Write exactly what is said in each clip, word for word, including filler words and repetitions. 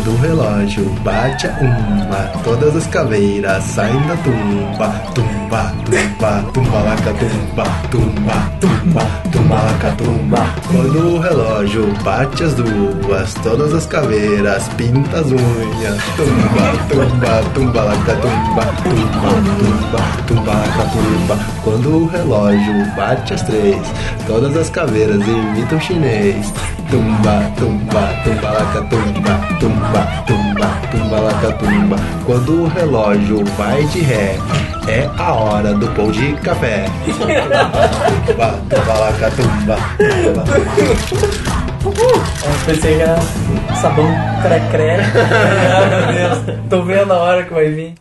Quando o relógio bate a uma, todas as caveiras saem da tumba. Tumba, tumba, tumbalaca, tumba, tumba, tumba, tumbalaca, tumba. Quando o relógio bate as duas, todas as caveiras pintam as unhas. Tumba, tumba, tumbalaca, tumba, tumba, tumba, tumbalaca, tumba. Quando o relógio bate as três, todas as caveiras imitam chinês. Tumba, tumba, tumbalaca, tumba, tumba, tumba, tumbalaca, tumba. Quando o relógio vai de ré, é a hora do pão de café. Tumba, tumbalaca, tumba. Eu pensei que era sabão crecré. Ai, meu Deus, tô vendo a hora que vai vir.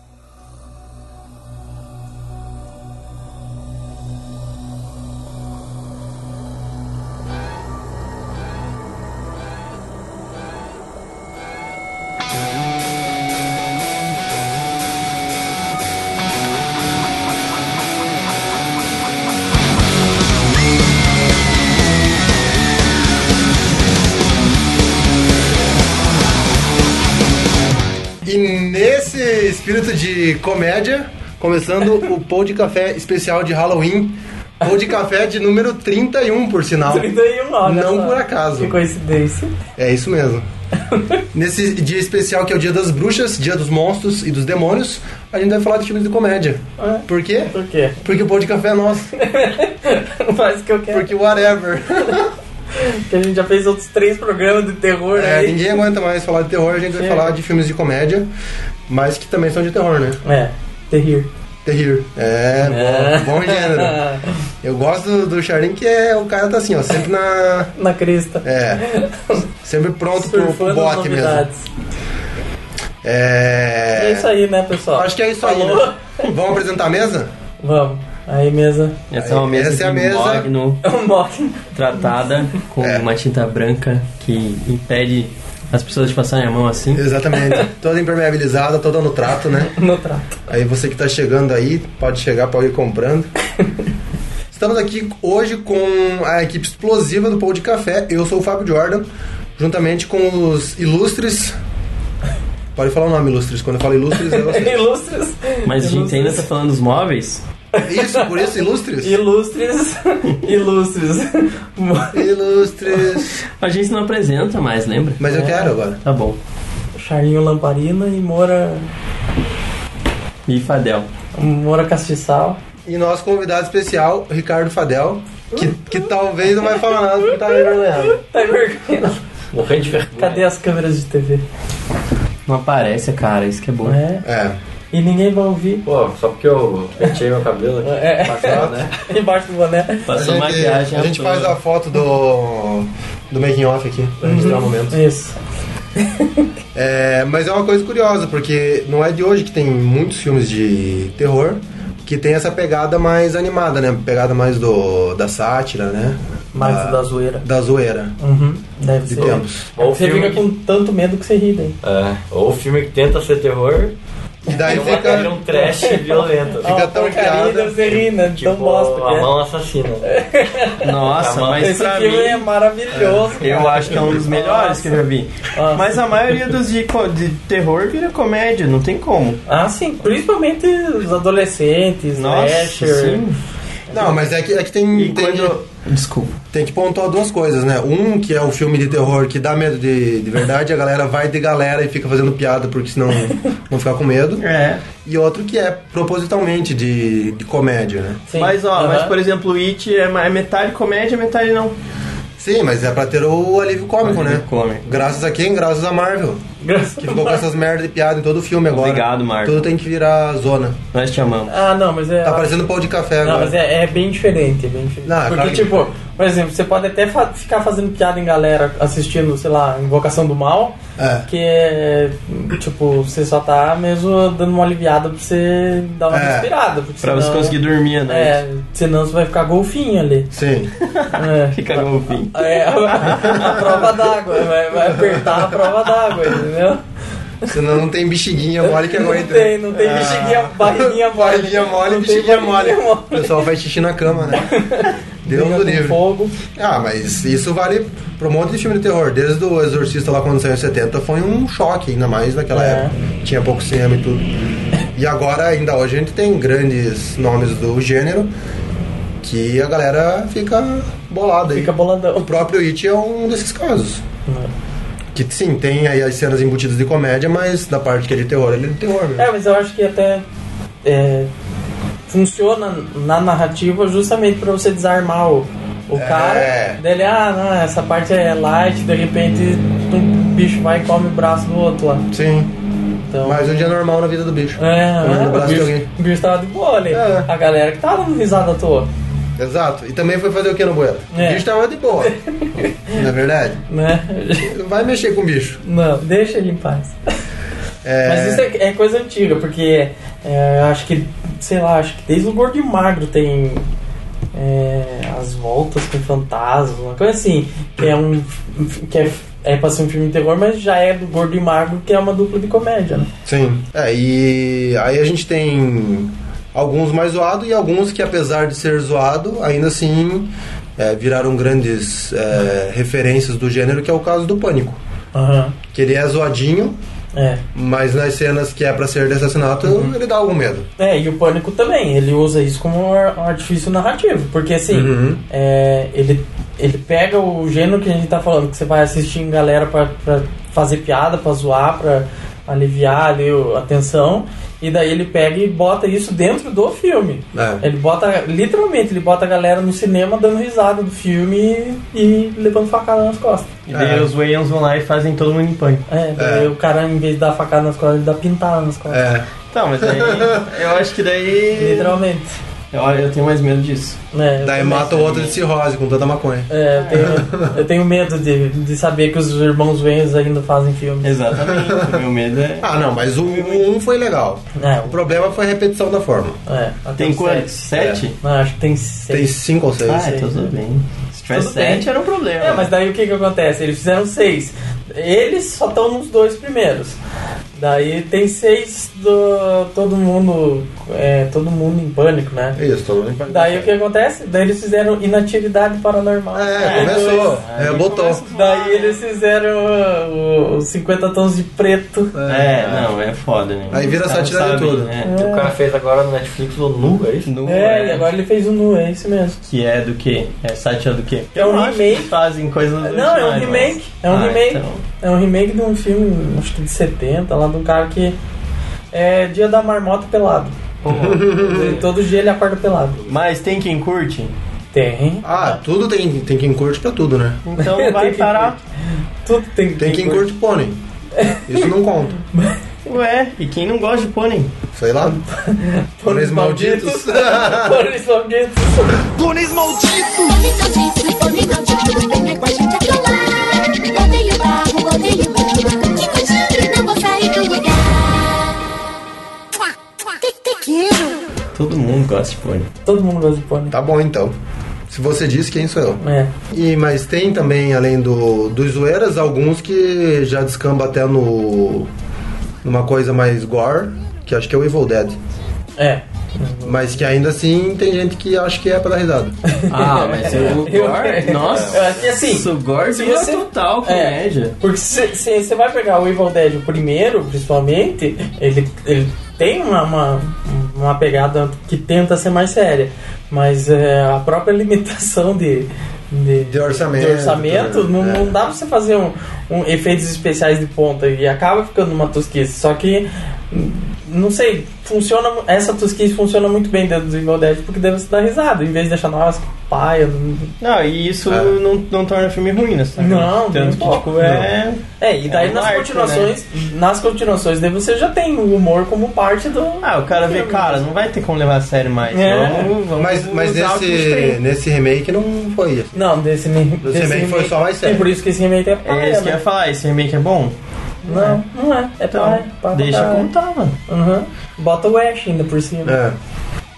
E nesse espírito de comédia, começando o Pão de Café especial de Halloween. Pão de Café de número trinta e um, por sinal. trinta e um, olha Não só. por acaso. Que coincidência. É isso mesmo. Nesse dia especial que é o Dia das Bruxas, Dia dos Monstros e dos Demônios, a gente vai falar de filmes de comédia. É. Por quê? Por quê? Porque o Pão de Café é nosso. Faz o que eu quero. Porque whatever. Porque a gente já fez outros três programas de terror, É, aí. ninguém aguenta mais falar de terror, a gente vai Chega. falar de filmes de comédia, mas que também são de terror, né? É, terrir. Terrir. É, É. Bom, bom gênero. Eu gosto do, do Charlin, que é o cara tá assim, ó, sempre na... Na crista. É, sempre pronto pro, pro Surfando bote mesmo. novidades. É... É isso aí, né, pessoal? Acho que é isso Falou? aí, né? Vamos apresentar a mesa? Vamos. Aí, mesa. Essa é uma mesa Essa é a de mesa. mogno É um mock. tratada com É. uma tinta branca que impede as pessoas de passarem a mão assim. Exatamente. Toda impermeabilizada, toda no trato, né? No trato. Aí você que tá chegando aí, pode chegar, pode ir comprando. Estamos aqui hoje com a equipe explosiva do Pão de Café. Eu sou o Fábio Jordan, juntamente com os ilustres... Pode falar o nome, ilustres. Quando eu falo ilustres, é você. Ilustres. Mas a gente ainda tá falando dos móveis. Isso, por isso, ilustres? Ilustres. Ilustres. Ilustres. A gente não apresenta mais, lembra? Mas eu É. quero agora. Tá bom. Charlinho Lamparina e Moura. E Fadel. Moura Castiçal. E nosso convidado especial, Ricardo Fadel, que, que talvez não vai falar nada porque tá envergonhado. Tá vergonha. Morrendo de vergonha. Cadê as câmeras de T V? Não aparece, cara. Isso que é bom. É. É. E ninguém vai ouvir. Pô, só porque eu penteei meu cabelo aqui. É. Passado, né? Embaixo do boné. A Passou gente, maquiagem. a gente à toa. faz a foto do, do making off aqui, pra registrar o momento. Isso. É, mas é uma coisa curiosa, porque não é de hoje que tem muitos filmes de terror que tem essa pegada mais animada, né? Pegada mais do, da sátira, né? Mais da, da zoeira. da zoeira Uhum. Deve de ser. tempos. Ou Você filme fica com tanto medo que você ri daí. É, ou filme que tenta ser terror, E daí vira fica... um trash violento. Fica Uma tão porcaria piada. deve ser rir, né? Tipo, Tão bosta que a é. mão assassina. Nossa, mas Esse pra filme mim... é maravilhoso. Eu cara. acho que é um dos melhores que eu já vi. Nossa. Mas a maioria dos de, co- de terror vira comédia, não tem como. Ah, sim. Principalmente os adolescentes, Nossa, slasher. sim. Não, mas é que, é que tem, E tem, quando... Desculpa. tem que pontuar duas coisas, né? Um, que é o filme de terror que dá medo de, de verdade, a galera vai de galera e fica fazendo piada porque senão não ficar com medo. É. E outro que é propositalmente de, de comédia, né? Sim. Mas, ó, Aham. mas por exemplo, o It é ma- é metade comédia, metade não. Sim, mas é pra ter o alívio cômico, Alívio né? cômico. Graças a quem? Graças a Marvel. Graças Que ficou com essas merdas de piada em todo o filme agora. Obrigado, Marvel. Tudo tem que virar zona. Nós te amamos. Ah, não, mas é. Tá parecendo pão de café Não, agora. mas é, é bem diferente, é bem diferente. Não, é Porque, claro que- tipo, por exemplo, você pode até fa- ficar fazendo piada em galera assistindo, sei lá, Invocação do Mal, É. que é, tipo, você só tá mesmo dando uma aliviada pra você dar uma É. respirada. Porque Pra senão, você conseguir dormir, né? É, senão você vai ficar golfinho ali. Sim. É. Fica golfinho. É, a, a prova d'água, vai, vai apertar a prova d'água, entendeu? Senão não tem bexiguinha mole que Não aguenta. tem, não tem bexiguinha, barriguinha mole. Barriguinha mole, Não tem bexiguinha mole. barriguinha O pessoal faz xixi na cama, né? Deus briga do com livre. fogo. Ah, mas isso vale pra um monte de filme de terror. Desde o Exorcista lá quando saiu em setenta foi um choque, ainda mais naquela É. época. Tinha pouco cinema e tudo. E agora, ainda hoje, a gente tem grandes nomes do gênero que a galera fica bolada aí. Fica boladão. O próprio It é um desses casos. Não. Que sim, tem aí as cenas embutidas de comédia, mas da parte que é de terror, ele é de terror mesmo. É, mas eu acho que até é, funciona na narrativa justamente pra você desarmar o, o É. cara. Dele, ah, não, essa parte é light, de repente um bicho vai e come o braço do outro lá. Sim, Então, mas um dia normal na vida do bicho. é, Comendo é, o o, braço de bicho, alguém. o bicho tava de boa ali. É. A galera que tava dando risada à toa, Exato. E também foi fazer o que no bueiro? É. O bicho tava de boa. Não é verdade? né? Não vai mexer com o bicho. Não, deixa ele em paz. É... Mas isso é, é coisa antiga, porque é, eu acho que, sei lá, acho que desde o Gordo e Magro tem é, as voltas com fantasmas, uma coisa assim, que é um que é, é pra ser um filme de terror, mas já é do Gordo e Magro, que é uma dupla de comédia, né? Sim. É, e aí a gente tem alguns mais zoados e alguns que, apesar de ser zoado, ainda assim é, viraram grandes é, referências do gênero, que é o caso do Pânico. Aham. Que ele é zoadinho, É. mas nas cenas que é pra ser de assassinato, ele dá algum medo. É, e o Pânico também, ele usa isso como um ar- um artifício narrativo, porque assim, Uhum. é, ele, ele pega o gênero que a gente tá falando, que você vai assistir em galera pra, pra fazer piada, pra zoar, pra aliviar ali o- a tensão, e daí ele pega e bota isso dentro do filme. É. Ele bota, literalmente, ele bota a galera no cinema dando risada do filme e, e levando facada nas costas. E daí É. os Wayans vão lá e fazem todo mundo em pânico. É, daí É. o cara, em vez de dar facada nas costas, ele dá pintada nas costas. É. Então, mas aí eu acho que daí. Literalmente. Eu, eu tenho mais medo disso. É, eu Daí também. mata o outro de cirrose com tanta maconha. É, eu tenho, eu tenho medo de, de saber que os irmãos Wayans ainda fazem filmes. Exatamente. O meu medo é. Ah, não, mas o um foi legal. É, O problema foi a repetição da forma. é, até Tem o quantos? sete. Sete? Não, acho que tem Tem seis. cinco ou seis. Ah, sei. então tudo bem. Se tivesse Tudo bem. sete, era um problema. É, mas daí o que que acontece? Eles fizeram seis. Eles só estão nos dois primeiros. Daí tem seis do todo mundo, é, todo mundo em pânico, né? Isso, todo mundo em Daí o que acontece? Daí eles fizeram Inatividade Paranormal. É, Dois. começou. É, botou. Daí eles fizeram uh, os cinquenta tons de preto. É, não, é foda, né? Aí vira Os caras sátira de sabem, tudo. Né? O cara fez agora no Netflix o Nu, é isso? Nu, É, e agora ele fez o Nu, é isso mesmo. Que é do quê? É sátira do quê? É um Eu acho que remake. fazem coisas Não, é um originais, remake. mas- É um Ah, remake. então. É um remake de um filme, acho que de setenta, lá de um cara que é Dia da Marmota pelado. E todo dia ele acorda pelado. Mas tem quem curte? Tem. Ah, tudo tem, tem quem curte pra tudo, né? Então Tem vai quem parar. Tudo tem. Tem quem curte pônei. Isso não conta. Ué, e quem não gosta de pônei? Sei lá. Pôneis malditos. Pôneis malditos. Pôneis malditos! Pônei maldito, pônei maldito, venha com a gente atrolar. Odeio barro, odeio lama, de contigo não vou sair do lugar. Te, te quero. Todo mundo gosta de pônei. Todo mundo gosta de pônei. Tá bom então. Se você disse, quem sou eu? É. E, mas tem também, além do, dos zoeiras, alguns que já descamba até no numa coisa mais gore, que acho que é o Evil Dead. É. Mas que ainda assim tem gente que acha que é pra dar risada. Ah, mas o Eu- Gore, nossa. Eu acho que assim, o Gore se vira você- total comédia. É, porque se você vai pegar o Evil Dead, o primeiro, principalmente, ele, ele tem uma, uma, uma pegada que tenta ser mais séria, mas é, a própria limitação de, de, De orçamento, de orçamento, não, é. não dá pra você fazer um, um efeitos especiais de ponta e acaba ficando uma tosquice. Só que, não sei, funciona, essa tosquice funciona muito bem dentro do Evil Dead porque deve se dar risada, em vez de deixar, nossa, paia. não- Não, e isso É. não, não torna o filme ruim, né? sabe? Não, nem Tanto um que, pouco, tipo, é... É, e daí É um nas marco, continuações, nas continuações, daí você já tem o humor como parte do. Ah, o cara vê, cara, não vai ter como levar a sério mais. É. Vamos, vamos Mas, mas usar o que a gente nesse, tem. nesse remake não foi isso. Não, desse, ne- desse remake foi só mais sério. E por isso que esse remake é paia, É isso que eu né? ia falar, esse remake é bom? Não, não é. É Então, paia. paia deixa pra caralho. como tava. Uhum. Bota o Ash ainda por cima. É.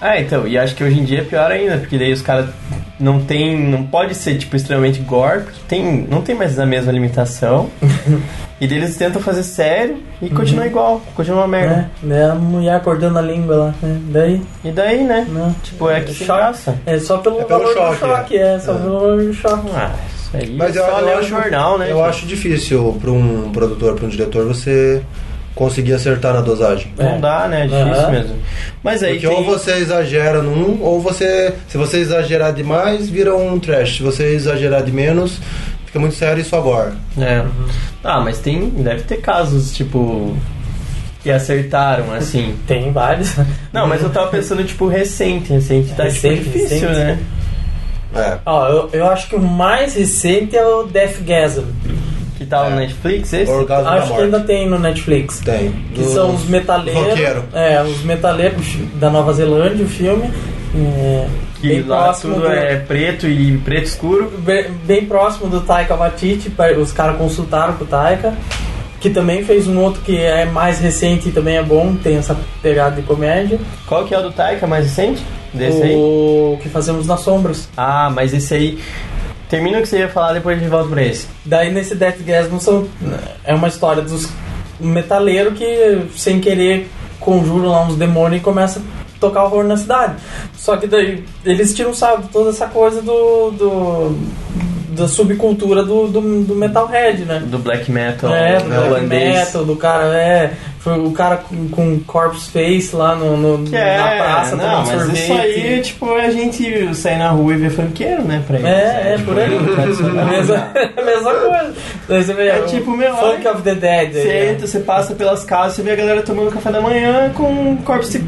Ah, então, e acho que hoje em dia é pior ainda, porque daí os caras não tem, não pode ser, tipo, extremamente gore, porque tem, não tem mais a mesma limitação, e daí eles tentam fazer sério e Uhum. continua igual, continua uma merda. É, né? A mulher acordando a língua lá, né? Daí, E daí, né? não. Tipo, é que sem Choque. graça. É só pelo, É pelo valor choque, do choque, é, só é. pelo valor do choque. Ah, isso aí Mas é eu, só eu ler o acho, jornal, né? eu gente? acho difícil para um produtor, para um diretor, você conseguir acertar na dosagem. Não É. dá, né? É difícil Aham. mesmo. Mas aí Porque tem... ou você exagera num, ou você, se você exagerar demais, vira um trash. Se você exagerar de menos, fica muito sério e só gore. É. Ah, mas tem... Deve ter casos, tipo... Que acertaram, assim. Tem vários. Não, mas eu tava pensando, tipo, recente. Recente tá, Recente, tipo, difícil, recente. né? É. Ó, eu, eu acho que o mais recente é o Deathgasm. Que tá no É. Netflix, esse? Orgasmo da Acho que morte. ainda tem no Netflix. Tem. Que Dos são os metaleiros. roqueiro. É, os metaleiros da Nova Zelândia, o filme. É, Que bem lá próximo tudo do, é preto e preto escuro. bem, bem próximo do Taika Waititi. pa- Os caras consultaram com o Taika. Que também fez um outro que é mais recente e também é bom, tem essa pegada de comédia. Qual que é o do Taika mais recente? Desse aí? O que fazemos nas sombras. Ah, mas esse aí... Termina o que você ia falar, depois a gente volta pra esse. Daí nesse Deathgasm são é uma história dos metaleiros que sem querer conjuram lá uns demônios e começa a tocar horror na cidade. Só que daí eles tiram sarro de toda essa coisa do, do da subcultura do, do, do metalhead, né? Do black metal É, do black holandês. metal, do cara, é. Foi o cara com, com corpse face lá no, no, Que é, na praça não, tomando mas sorvete. isso aí, tipo, a gente sair na rua e ver funkeiro, né, pra eles. É, é, por aí. tradicional. A mesma, a mesma coisa. Daí você vê, É o tipo, meu, Funk olha, of the Dead. Você aí, entra, você passa pelas casas, você vê a galera tomando café da manhã com um corpo assim,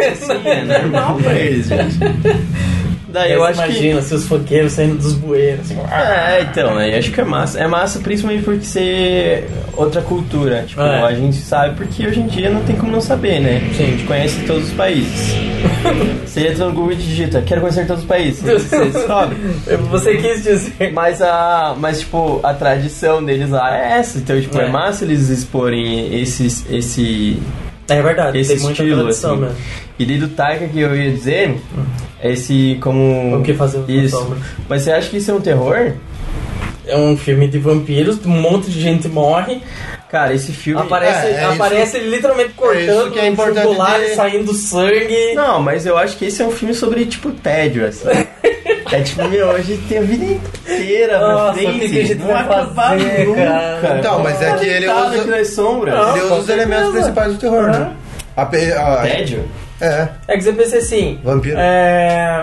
é normal pra eles, gente. Daí eu acho que... imagina se os funkeiros saindo dos bueiros. Assim, É, então, aí acho que é massa. É massa principalmente porque ser outra cultura. Tipo, É. a gente sabe porque hoje em dia não tem como não saber, né? Sim. A gente conhece todos os países. Você entra no Google e digita, quero conhecer todos os países. Você descobre. Você quis dizer. Mas a. Mas tipo, a tradição deles lá é essa. Então, tipo, é, É. massa eles exporem esses, esse. É verdade, esse tem muita estilo, tradição assim. mesmo. E daí do Taika que eu ia dizer, esse como. O que fazemos na Isso. sombra. Mas você acha que isso é um terror? É um filme de vampiros, um monte de gente morre. Cara, esse filme. Aparece, É, é aparece ele literalmente cortando isso que é importante jugular de- e saindo sangue. Não, mas eu acho que esse é um filme sobre, tipo, tédio, assim. É tipo, meu, hoje tem a vida inteira pra Nossa, frente. o que que a gente não vai acabar fazer, nunca. cara? Então, mas é que ele Tá usa- aqui nas sombras. Não. Ele com usa os elementos certeza. principais do terror, né? A, pe- a- Tédio? é, É que você pensa assim. vampiro. É.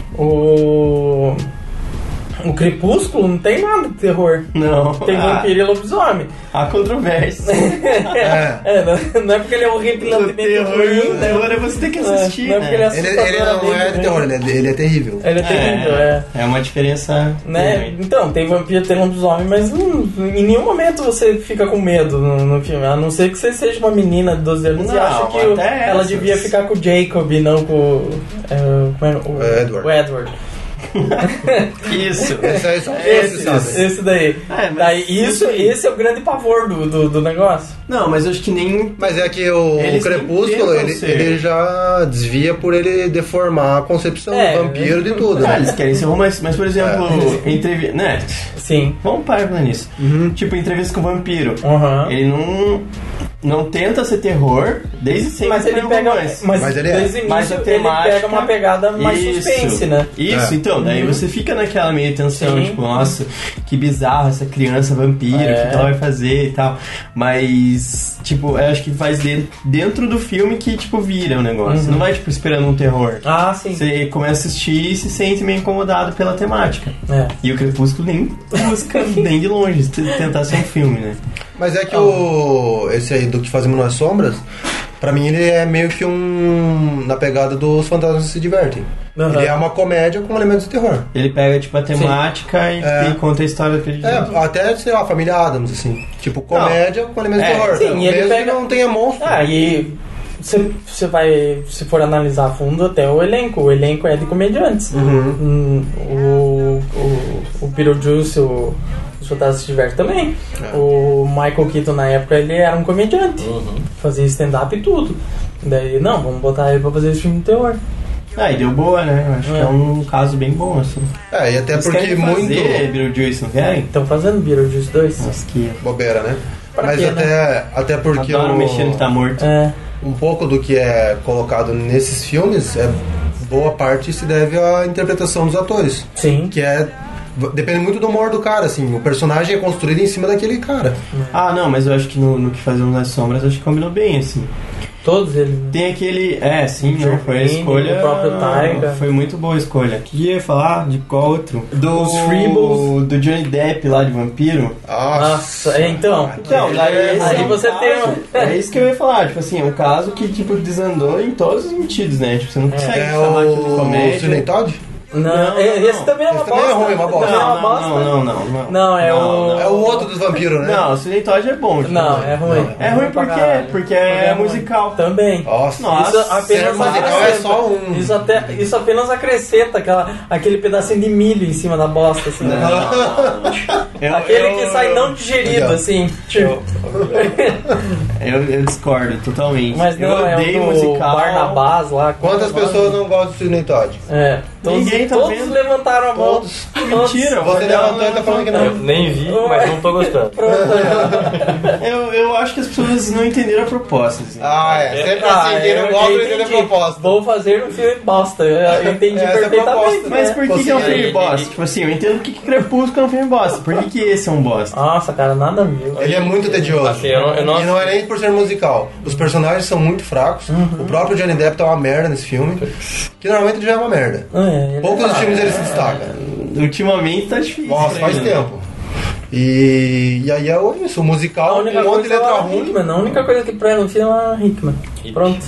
O. O Crepúsculo não tem nada de terror. Não. Tem Ah, vampiro e lobisomem. há controvérsia. É. É, não, não é porque ele é O horripilantemente terror, ruim, o né? terror é você ter que assistir, Não é porque ele é né? Ele, ele não é de assustadoramente terror, ruim. ele é, ele é terrível. Ele é terrível, é. É uma diferença. Né? grande. Então, tem vampiro, tem lobisomem, mas hum, em nenhum momento você fica com medo no, no filme. A não ser que você seja uma menina de doze anos e Não, acha que o- até ela essas. devia ficar com o Jacob e não com o, é, como é, o, O Edward. o Edward. Isso. Esse aí são Esse, esses, esse daí. É, mas Daí, isso, assim- esse é o grande pavor do, do, do negócio. Não, mas eu acho que nem. Mas é que o, Eles o Crepúsculo, tentam ele, ser. ele já desvia por ele deformar a concepção É, do vampiro de tudo, Ah, né? eles querem ser romances, mas por exemplo, entrevista. Né? Sim. Vamos parar pra nisso. Tipo, entrevista com o vampiro. Aham. Ele não. Não tenta ser terror, desde sempre. Mas ele foi um pega. romance. Mas, Mas ele é. desde o início Mas a ele temática- pega uma pegada mais Isso. suspense, né? Isso, É. então, daí você fica naquela meio tensão, Sim. tipo, nossa, que bizarro essa criança vampiro, É. o que ela vai fazer e tal. Mas, tipo, eu acho que faz dentro, dentro do filme que, tipo, vira o negócio. Você não vai, tipo, esperando um terror. Ah, sim. Você começa a assistir e se sente meio incomodado pela temática. É. E o Crepúsculo nem busca nem de longe t- tentar ser um filme, né? Mas é que o esse aí do que fazemos nas sombras, pra mim ele é meio que um na pegada dos Fantasmas se divertem. Aham. Ele é uma comédia com elementos de terror. Ele pega, tipo, a temática e, É. e conta a história daquele jeito. É, até, sei lá, Família Adams, assim. Tipo, comédia com elementos É, de terror. sim, e ele Mesmo pega- que não tenha monstro. Ah, e você você vai, se for analisar a fundo, até o elenco. O elenco é de comediantes. Hum, o, o, o Beetlejuice, o, os Fantasmas se Divertem também. O Michael Keaton, na época, ele era um comediante. Fazia stand-up e tudo. Daí, não, vamos botar ele pra fazer esse filme de terror. Ah, e deu boa, né? Eu acho É. que é um caso bem bom, assim. É, e até Eles porque querem muito... fazer Beetlejuice, não querem? Estão fazendo Beetlejuice dois? Nossa, que... Bobeira, né? Pra Mas quê, até, até porque Adoro o- mexer no que tá morto. É. um pouco do que é colocado nesses filmes, é boa parte se deve à interpretação dos atores. Sim. Que é... Depende muito do humor do cara, assim. O personagem é construído em cima daquele cara. Ah, não, mas eu acho que no, no que fazemos nas sombras, acho que combinou bem, assim. Todos eles. né? Tem aquele... É, sim, não, foi a Jermaine, escolha... o próprio Tyga. Foi muito boa a escolha. Que ia falar de qual outro? Do... Os Freebles. Do Johnny Depp lá de vampiro. Nossa, é, então. Então, daí esse aí é um você caso- tem uma... É isso que eu ia falar, tipo assim, é um caso que, tipo, desandou em todos os sentidos, né? Tipo, você não consegue É chamar aquilo de o comédia. Sidney Todd? Não, Não, é- não, esse também é uma Esse também bosta. é ruim, uma bosta. Também é uma Não, bosta. não, não, não, não. Não, é o- É o outro dos vampiros, né? Não, o Sidney Todd é bom. tipo, Não, é ruim. É ruim por pra quê? caralho. Porque é ruim. musical. Também. Nossa. Nossa, Isso apenas ser musical acrescenta. é só um. Isso, até, isso apenas acrescenta aquela, aquele pedacinho de milho em cima da bosta, assim. Não, não, não. Eu- Aquele eu- que sai não digerido, Legal. assim. Tipo. Eu, eu discordo totalmente. Mas não, eu é odeio o do musical. Barnabás lá. Quantas pessoas não gostam do Sidney Todd? É. Todos, Ninguém tá todos vendo. levantaram a mão. Todos. Mentira, Você eu- levantou e tá falando que Eu não. nem vi, mas não tô gostando. Pronto. Eu, eu acho que as pessoas não entenderam a proposta. Assim. Ah, é. Sempre Ah, assim, quem eu- não gosta eu não entende a entendi. proposta. Vou fazer um filme bosta. Eu, eu entendi Essa é a perfeitamente. proposta. Mas né? por que, que é um Você- filme bosta? Tipo assim, eu entendo porque que Crepúsculo é um filme bosta. Por que, que esse é um bosta? Nossa, cara, nada a ver. Ele é muito tedioso. Assim, eu não- eu não- E não é nem por ser musical. Os personagens são muito fracos. O próprio Johnny Depp tá uma merda nesse filme. Que normalmente ele já é uma merda. É, ele- Poucos dos filmes ele se destaca. Ultimamente tá difícil. Nossa, né, faz né? tempo. E, e aí é isso, o A musical, um única monte de coisa é letra a ruim. Hickman. A única coisa que presta no filme é a Hickman. E- Pronto.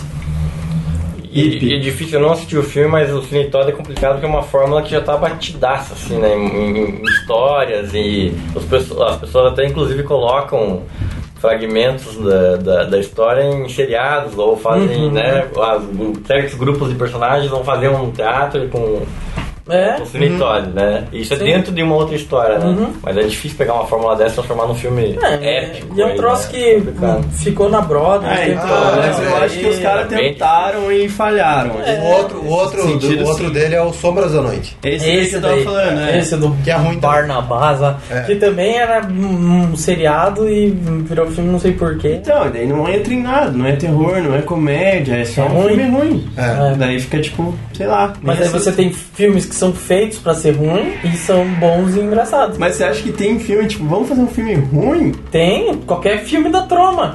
E, e é difícil, eu não assisti o filme, mas o Sidney Todd é complicado porque é uma fórmula que já tá batidaça, assim, né? Em, em- em histórias e as pessoas, as pessoas até inclusive colocam fragmentos da, da, da história em seriados ou fazem, né? As, certos grupos de personagens vão fazer um teatro com... É. Com o Sidney Todd, né? E isso é Sim. dentro de uma outra história, né? Uhum. Mas é difícil pegar uma fórmula dessa e transformar num filme É, épico. e é um aí, troço né? que Complicado. ficou na Broadway. É, o tempo então, todo, mas né? eu acho que os caras bem tentaram e falharam. assim. O outro, o outro, Sentido, o outro sim. dele é o Sombras da Noite. Esse, esse que eu tava daí, falando, né? Esse do Que é ruim também. Barnabás, lá, É. que também era um, um seriado e virou filme, não sei porquê. Então, daí não entra em nada, não é terror, não é comédia, é só É um ruim. filme ruim. É. Daí fica tipo, sei lá. Mas nem aí você assiste. tem filmes que são feitos pra ser ruim e são bons e engraçados. Mas você acha que tem filme, tipo, vamos fazer um filme ruim? Tem qualquer filme da Troma.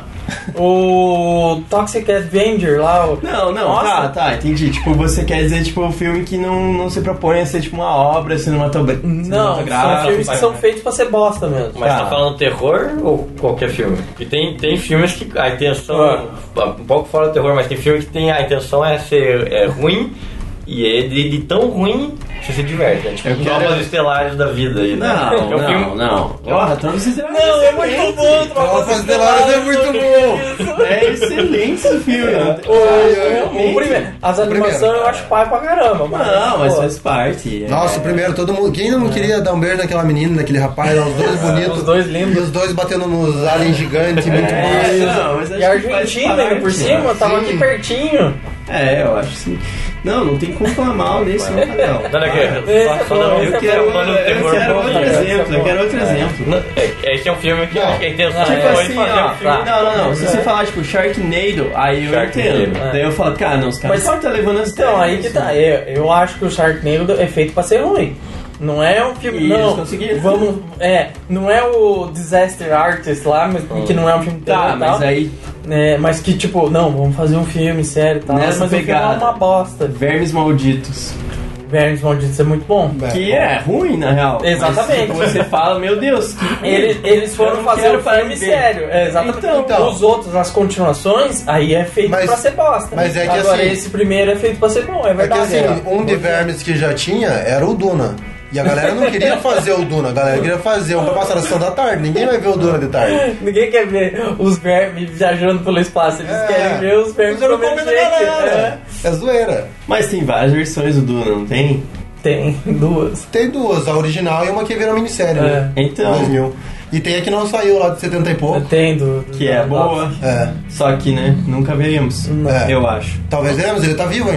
O Toxic Avenger lá. O... Não, não, Nossa. tá, tá, entendi. Tipo, você quer dizer, tipo, um filme que não, não se propõe a ser, tipo, uma obra cinematogra- Não, são cinematográfica. filmes que são feitos pra ser bosta mesmo. Mas Tá. tá falando terror ou qualquer filme? Porque tem, tem filmes que a intenção. Um pouco fora do terror, mas tem filme que tem a intenção é ser é ruim e é de, de tão ruim que você se diverte. Né? Tipo, Eu quero- Novas Estelares da vida aí, né? Não, É um não, filme- não. Porra, Tropas Estelares Não, é muito bom, Tropas Estelares é muito bom. é excelente esse filme. O, o, o primeiro, as O animações primeiro. eu acho pai pra caramba. Mas, Não, mas pô, faz parte. é. Nossa, o primeiro, todo mundo. Quem não queria dar um beijo naquela menina, naquele rapaz, eram os dois bonitos. Os dois lindos. E os dois batendo nos aliens gigantes, muito É, massa. não, mas acho E a que faz Argentina parte, ainda por cima, né? tava Sim. aqui pertinho. É, eu acho sim. Não, não tem como falar mal desse, não, Rafael. Olha aqui, Esse só, é só bom, dando- esse Eu é quero, bom. falando eu terror quero bom, outro né? exemplo, eu quero outro exemplo. Não, é- Esse é um filme que Não. a intenção Tipo foi assim, fazer ó, um filme. Não, não, não. Se você falar, tipo, Sharknado, aí eu Sharknado, entendo. é. Daí eu falo, cara, não, os caras Mas- só tá levando as Então, aí que tá. Eu, eu acho que o Sharknado é feito pra ser ruim. Não é um filme. E não, eles conseguiram. vamos. É, não é o Disaster Artist lá, mas, que não é um filme Tá, terror e mas tal. aí, É, mas que tipo, não, vamos fazer um filme sério e tal. Nessa mas o filme pegada. é uma bosta. Vermes Malditos. Vermes Malditos é muito bom. É. Que é ruim, na real. Exatamente. Mas, tipo, você fala, meu Deus, que ruim. Eles, eles Eu foram não fazer quero um parar filme de ver. sério. É, exatamente. Então, então. Os outros, as continuações, aí é feito Mas- pra ser bosta. mas é que Agora assim- esse primeiro é feito pra ser bom, é É que verdade. assim, é. um de vermes que já tinha era o Duna. E a galera não queria fazer o Duna, a galera queria fazer um pra passar na sessão da tarde. Ninguém vai ver o Duna de tarde. Ninguém quer ver os vermes viajando pelo espaço, eles É. querem ver os vermes Mas eu não comendo comendo gente. galera. É zoeira. Mas tem várias versões do Duna, não tem? É, tem duas. Tem duas, a original e uma que virou minissérie, né? Então. dois mil. E tem a que não saiu lá de setenta e pouco. Tem do, do- Que é da- boa. É. Só que, né, nunca veremos. É. Eu acho. Talvez veremos, ele tá vivo ainda.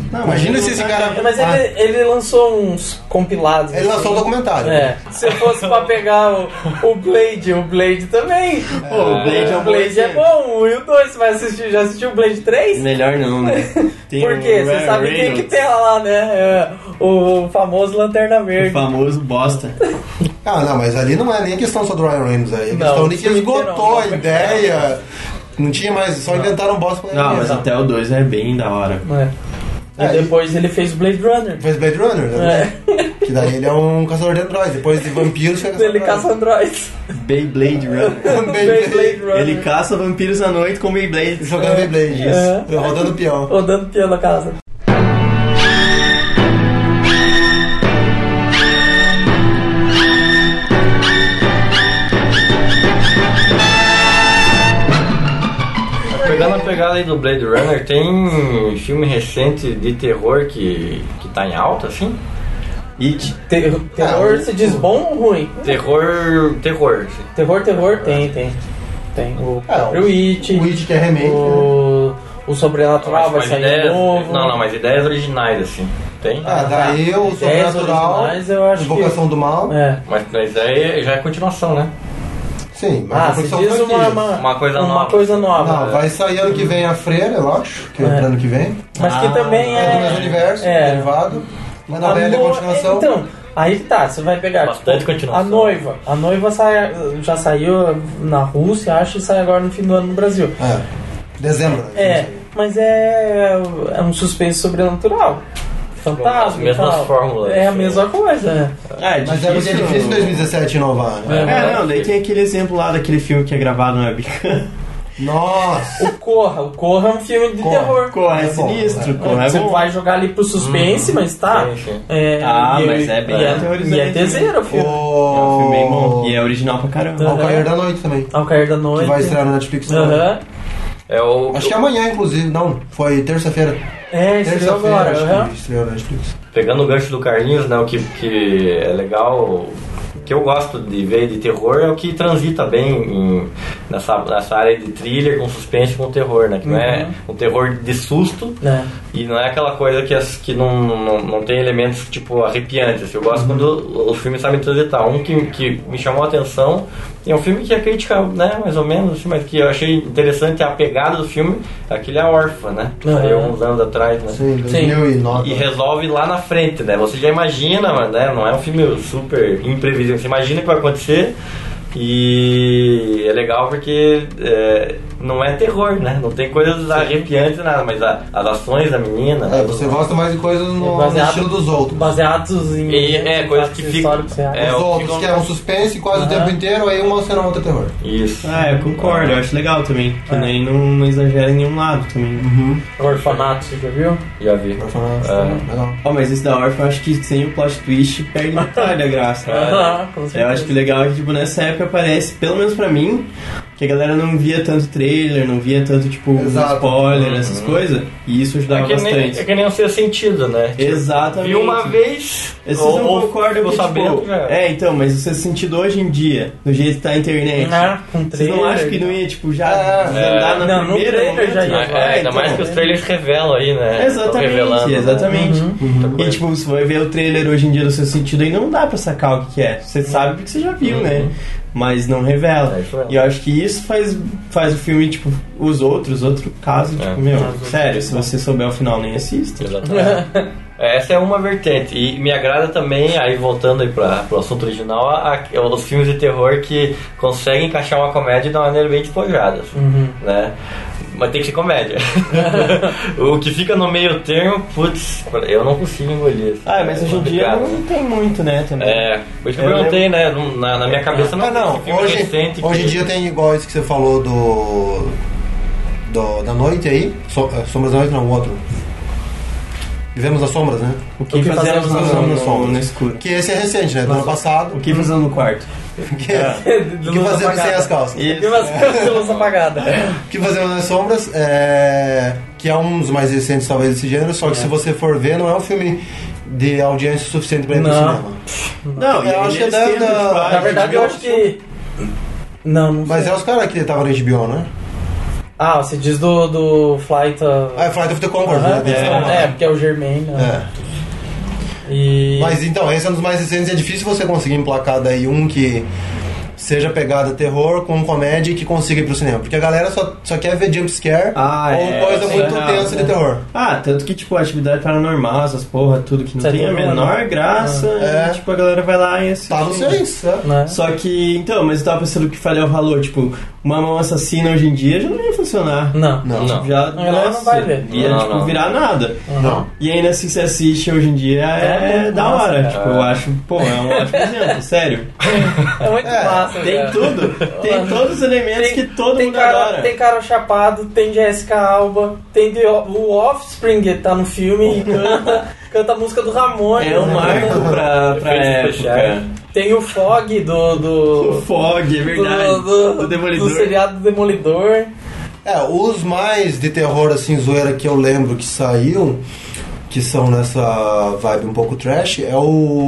Não, Imagina se esse cara... Mas Ah, ele, ele lançou uns compilados. ele lançou um documentário. É. Se fosse pra pegar o, o Blade, o Blade também. Pô, o Blade é um O Blade é bom, o um e o dois. Você vai assistir, já assistiu o Blade três? Melhor não, né? Tem Por o quê? Você Ryan sabe quem que Reynolds, tem lá, né? É, o famoso Lanterna o Verde. famoso bosta. Ah, não, mas ali não é nem questão só do Ryan Reynolds aí. É Não, questão de que filme esgotou inteiro, a não. ideia. Não tinha mais, só inventaram um bosta pra Não, ele mas mesmo. até o dois é bem da hora. É. E É, depois ele fez Blade Runner. Fez Blade Runner, né? É. Que daí ele é um caçador de androides. Depois de vampiros, foi Ele caça androids. Beyblade Runner. Blade Runner. Ele caça vampiros à noite com Beyblade. Jogando Beyblade, É. isso. Rodando peão. Rodando piano na casa. Pegando a pegada aí do Blade Runner, tem filme recente de terror que, que tá em alta, assim? It. Ter- terror se diz bom ou ruim? Terror, terror, assim. Terror, terror, tem, tem. Tem. O É, próprio o- It. O It que é remake, né? O, o Sobrenatural vai Mas sair ideias, novo. não, não, mas ideias originais, assim. Tem? Ah, daí o Ideias Sobrenatural, originais, eu acho Invocação que... do Mal. É. Mas, mas aí já é continuação, né? Sim, mas Ah, é se porque são diz uma, franquias. uma, Uma coisa uma nova. coisa nova. Não, vai sair ano que vem a Freira, eu acho. Que é, É. pro ano que vem. Mas que Ah, também É do mesmo é... universo, é. derivado. Mas na A velha no- continuação. Então, aí tá, você vai pegar Bastante tipo, continuação. a noiva. A noiva sai, já saiu na Rússia, acho, e sai agora no fim do ano no Brasil. É. Dezembro. né? É, mas é, é um suspense sobrenatural. Fantasma As mesmas e tal. fórmulas. É a mesma coisa, né? Ah, é Mas é muito difícil em dois mil e dezessete inovar, né? É, não, daí tem aquele exemplo lá daquele filme que é gravado na webcam. Nossa! O Corra, o Corra é um filme de Corra. terror. Corra é É bom, sinistro, é. Corra é Você bom. vai jogar ali pro suspense, mas tá. Sim, sim. É, Ah, e- mas é bem e é, aterrorizante, e é teseiro o filme. É um filme bem bom. E é original pra caramba. Ao Cair da Noite também. Ao cair da noite. Que vai estrear na Netflix também. Aham. É o, Acho que é amanhã, inclusive. Não, foi terça-feira. É, estreou agora. acho aham. que estreou na Netflix. Pegando o gancho do Carlinhos, né, o que, que é legal, o que eu gosto de ver de terror é o que transita bem em- nessa, nessa área de thriller com suspense com terror, né? Que não é um terror de susto É. e não é aquela coisa que, as, que não, não, não tem elementos tipo arrepiantes. Assim. Eu gosto quando os filmes sabem transitar. Um que, que me chamou a atenção é um filme que a crítica, né, mais ou menos, assim, mas que eu achei interessante a pegada do filme, aquele é a Órfã, né? Que Uhum. saiu uns anos atrás, né? Sim, dois mil e nove. E resolve lá na frente, né? Você já imagina, mas, né? Não é um filme super imprevisível. Você imagina o que vai acontecer e é legal porque é, não é terror, né? Não tem coisas arrepiantes nada, mas a- as ações da menina... É, você gosta mais de coisas no, no Baseado- estilo dos outros. Baseados em. E, é, em coisas fatos que ficam- históricos reais. é, Os o outros, que que é um suspense quase o Aham. tempo inteiro, aí uma cena outra terror. Isso. Ah, eu concordo, eu acho legal também. Que É. nem não, não exagera em nenhum lado também. Orfanato, você já viu? Já vi. Vai falar, É. legal. Ó, mas esse da Orphan, eu acho que sem o plot twist perde metade da graça. Aham, com certeza. Eu acho que o legal é que, tipo, nessa época aparece, pelo menos pra mim, que a galera não via tanto trailer, não via tanto, tipo, Exato. spoiler, essas coisas, e isso É ajudava que, nem, bastante. é que nem um ser sentido, né? Exatamente. Viu uma vez, Vocês ou, não ou concordam ficou que, sabendo, tipo, já. é, então, mas o seu sentido hoje em dia, do jeito que tá a internet, Ah, com vocês não trailer. acham que não ia, tipo, já É. desandar na Não, no primeira trailer momento? já ia. É, É, ainda então. mais que os trailers revelam aí, né? Tão Exatamente, revelando, né? exatamente. Uhum. E tipo, você vai ver o trailer hoje em dia do seu sentido aí, não dá pra sacar o que que é. Você sabe porque você já viu, Uhum. né? Mas não revela. É isso mesmo. E eu acho que isso faz, faz o filme, tipo, os outros, outro caso, tipo, É. meu, Os sério, se você souber o final, nem assista. Exatamente. Essa é uma vertente. E me agrada também, aí voltando aí para o assunto original, a, a, os filmes de terror que conseguem encaixar uma comédia de uma maneira bem despojada. assim, Uhum. né? Mas tem que ser comédia. O que fica no meio termo, putz, eu não consigo engolir. assim. Ah, mas É hoje em dia complicado, não né? tem muito, né, também. É, por isso que eu Eu perguntei, né? Na, na minha cabeça não, Ah, não, tem filme hoje, recente hoje em que- dia tem igual esse que você falou do, do da noite aí, so, é, Sombras da Noite não, o outro. Vivemos as sombras, né? O que, O que fazemos fazemos no, no- no, no- no, no escuro? Que esse é recente, né? Do ano passado. O que fazemos no quarto? Que, De o que luz fazemos sem apagada. as calças. Isso. E umas de luz apagada. O que fazemos nas sombras, é, que é um dos mais recentes talvez desse gênero, só que se você for ver, não é um filme de audiência suficiente pra ir pro Não. cinema. Não, Eu e acho que eles é da- tentam, da- tipo, ah, Na verdade, eu acho que. Não, não Mas sei. é os caras que estavam na H B O, né? Ah, você diz do, do Flight... Uh... Ah, é Flight of the Conchords, Aham, né? é, é, porque é o Germain, né? É. E... Mas então, esse é um dos mais recentes e é difícil você conseguir emplacar daí um que seja pegada terror com comédia e que consiga ir pro cinema. Porque a galera só, só quer ver jumpscare Ah, ou é, coisa sim, muito é, tensa é. de terror. Ah, tanto que, tipo, atividade paranormal, essas porra, tudo que não Você tem a tem uma, menor né? graça, É. e, tipo, a galera vai lá e assiste. Tá no seis, é. Né? Só que, então, mas eu tava pensando que falhou o valor, tipo, uma mão assassina hoje em dia já não ia funcionar. Não. Não. Não. Já, A galera não nossa, vai ver. ia, Não, tipo, não. virar nada. Não. E ainda assim, você assiste hoje em dia é, É, da massa, hora. cara. Tipo, eu acho, pô, é um ótimo exemplo, sério. É muito É, massa, Tem cara. tudo. Tem todos os elementos que todo tem mundo cara, adora. Tem cara chapado, tem Jessica Alba, tem The, o Offspring que tá no filme e canta, canta a música do Ramones. É um né? marco pra, pra Efeitos época. especiais. Tem o Fog do... do O Fog, é verdade. do, do, Do Demolidor. do seriado do Demolidor. É, os mais de terror, assim, zoeira que eu lembro que saíam, que são nessa vibe um pouco trash, é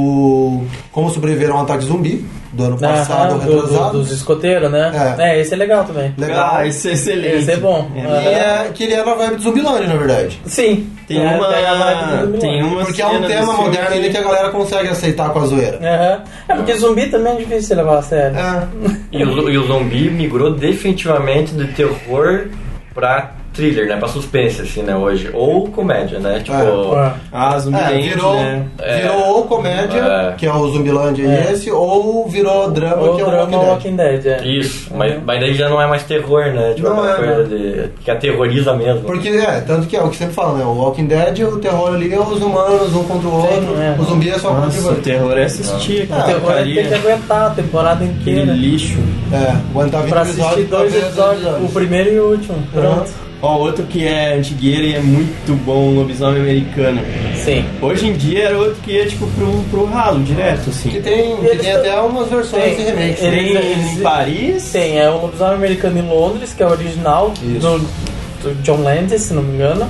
o Como Sobreviver a um Ataque Zumbi, do ano passado, Aham, do, retrasado. do, dos escoteiros, né? É. É. esse é legal também. Legal. Ah, isso é excelente. Esse é bom. É, E Aham. é, que ele é na vibe de Zumbilândia, na verdade. Sim. Tem É, uma. pega a vibe do Zumbilândia. Tem uma Porque é um cena tema desse moderno filme ainda que a galera consegue aceitar com a zoeira. Aham. É porque zumbi também é difícil de levar a sério. É. E o, e o zumbi migrou definitivamente do terror pra thriller, né? Pra suspense, assim, né? Hoje. Ou comédia, né? Tipo... É. Ah, zumbi É, dente, virou, né? virou ou comédia, É. que é o Zumbilândia É. e esse, ou virou drama, Ou que é o drama Walking Walking Dead. Dead, é. Isso, mas, mas daí já não é mais terror, né? Tipo, Não uma é, coisa de... que aterroriza mesmo. Porque é, tanto que é o que sempre fala, né? O Walking Dead, o terror ali é os humanos, um contra o outro, é. o zumbi é só um Nossa, o contra terror é assistir O aquela terror é ter que porcaria. aguentar a temporada Aquele inteira. lixo. É, aguentar vinte Pra assistir episódios, dois pra ver episódios, o primeiro e o último. Pronto. Ó, outro que é antigueira e é muito bom, o Lobisomem Americano. Sim. Hoje em dia era outro que ia, tipo, pro, pro ralo, direto, assim. Que tem, que Eles tem tão- até umas versões Tem. de remake. Ele- Tem eles- em Paris. Tem, é o Lobisomem Americano em Londres, que é o original Isso. do, do John Landis, se não me engano.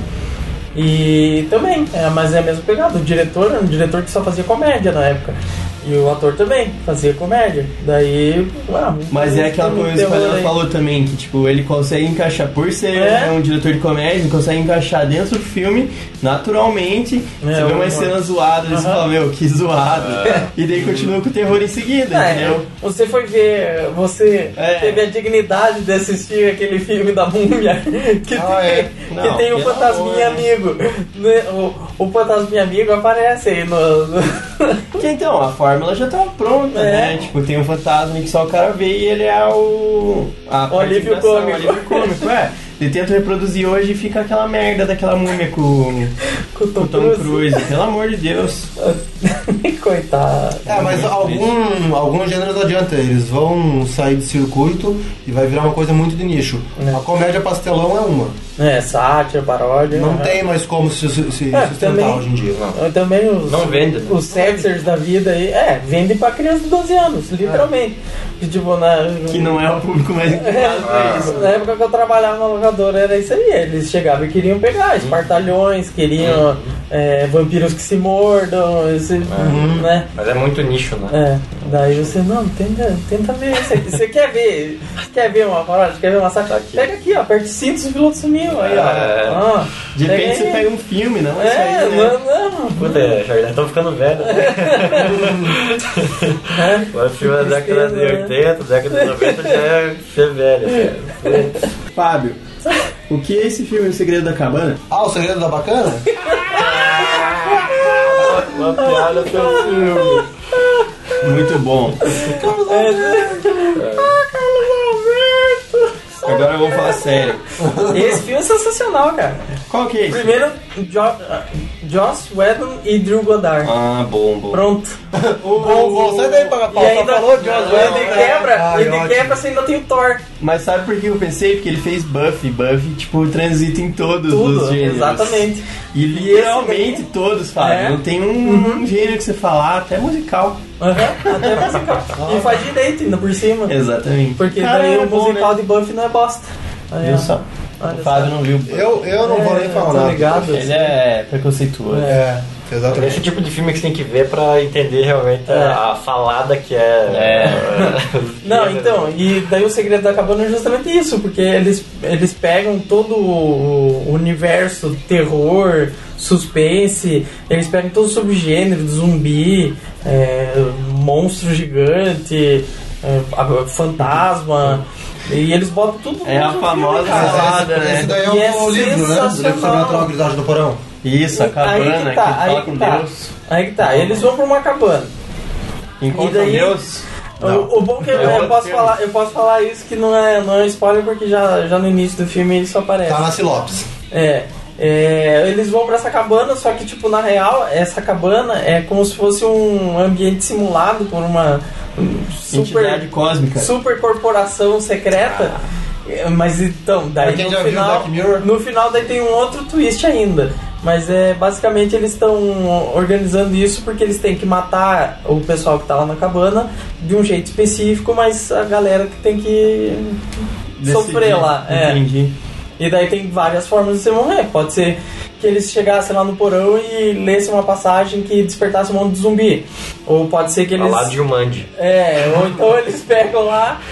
E também, é, mas é a mesma pegada. O diretor era um diretor que só fazia comédia na época. E o ator também fazia comédia. Daí, ah, Mas é aquela tem um coisa que o terror Fernando aí. falou também, que tipo, ele consegue encaixar, por ser É. um diretor de comédia, ele consegue encaixar dentro do filme, naturalmente. É, você vê o- umas cenas zoadas e você Aham. fala, meu, que zoado. E daí continua com o terror em seguida, É, entendeu? você foi ver, você É. teve a dignidade de assistir aquele filme da múmia que, Ah, tem, é. que Não, tem o pelo fantasminha amor, amigo. Né? O, o fantasminha amigo aparece aí no. no- Que então, a fórmula já tava pronta, É. né? Tipo, tem um fantasma que só o cara vê e ele é o. A O alívio participação, cômico. O alívio cômico, é. Ele tenta reproduzir hoje e fica aquela merda daquela múmia com, com o com Tom o Tom Cruise. Cruise. Pelo amor de Deus. Coitado. É, mas algum, alguns gêneros adianta, eles vão sair de circuito e vai virar uma coisa muito de nicho. É. A comédia pastelão é uma. É, sátira, paródia. Não né? tem mais como se, se É, sustentar também- hoje em dia. Eu também os, Não vende, né? os sexers da vida aí. É, vende pra criança de doze anos, literalmente. Que, tipo, na, Que não é o público mais inclinado pra isso. Na época que eu trabalhava na locadora era isso aí, eles chegavam e queriam pegar espartalhões, queriam é, vampiros que se mordam, esse, né? Mas é muito nicho, né? É, daí você, não, tenta, tenta ver isso aqui. Você quer ver? Você quer ver uma paródia? Quer ver uma sátira? Aqui. Pega aqui, ó, aperte cinto, os pilotos sumiu. Aí, ó. É. Ah, De repente pega você aí. pega um filme, não? Isso É, aí, né? não, não. Puta, já estão ficando velhos. Né? É. Agora o filme da década de Tristeza, né? oitenta, década de noventa já é ser velho. Cara. Fábio, o que é esse filme O Segredo da Cabana? Ah, o segredo da bacana? Uma piada seu filme. Muito bom. Agora eu vou falar sério. Esse filme é sensacional, cara. Qual que é esse? Primeiro, jo ah, Joss Whedon e Drew Goddard. Ah, bom, bom. Pronto. Bom, bom, sai daí, paga E pau. Só ainda, falou Joss e Whedon. de quebra, Ai, e de ótimo. quebra você ainda tem o Thor. Mas sabe por que eu pensei? Porque ele fez Buffy. Buffy, tipo, transita em todos Tudo, os gêneros. exatamente. E literalmente todos, Fábio. É. Não tem um, um gênero que você falar, até musical. Aham, até musical. E faz direito ainda por cima. Exatamente. Porque Cara, daí é o bom, musical né? de Buffy não é bosta. Aí, Viu ó. só? Olha O Fábio só. não viu. Eu, eu não vou nem É, falar tô nada. ligado. Ele é preconceituoso. É. É Exatamente. esse tipo de filme que você tem que ver pra entender realmente É. a, a salada que é. Não, então, e daí o Segredo da Cabana é justamente isso, porque eles, eles pegam todo o universo terror, suspense, eles pegam todo o subgênero do zumbi, é, monstro gigante, é, a- fantasma, e eles botam tudo É no a mesmo famosa filme, cara. salada, né? Esse daí é E é o livro, né? Do livro sensacional. Sobrenatural, Grisalho do Porão. Isso, a cabana, Aí que tá, que fala aí com que tá. Deus. Aí que tá, eles vão pra uma cabana. Encontra E daí- Deus. O, o bom que eu, É eu outro posso filme. falar, eu posso falar isso que não é, não é spoiler porque já, já no início do filme ele só aparece. Tá na Silopes. É, é, eles vão pra essa cabana, só que tipo na real essa cabana é como se fosse um ambiente simulado por uma super Entidade cósmica. super corporação secreta. É, Mas então, daí Pra quem no já viu final, Black Mirror. no final daí tem um outro twist ainda. Mas é basicamente eles estão organizando isso porque eles têm que matar o pessoal que tá lá na cabana de um jeito específico, mas a galera que tem que sofrer Decidir. lá. É. Entendi. E daí tem várias formas de você morrer. Pode ser que eles chegassem lá no porão e lessem uma passagem que despertasse um monte de zumbi. Ou pode ser que eles... Falar de Jumanji. É, ou então eles pegam lá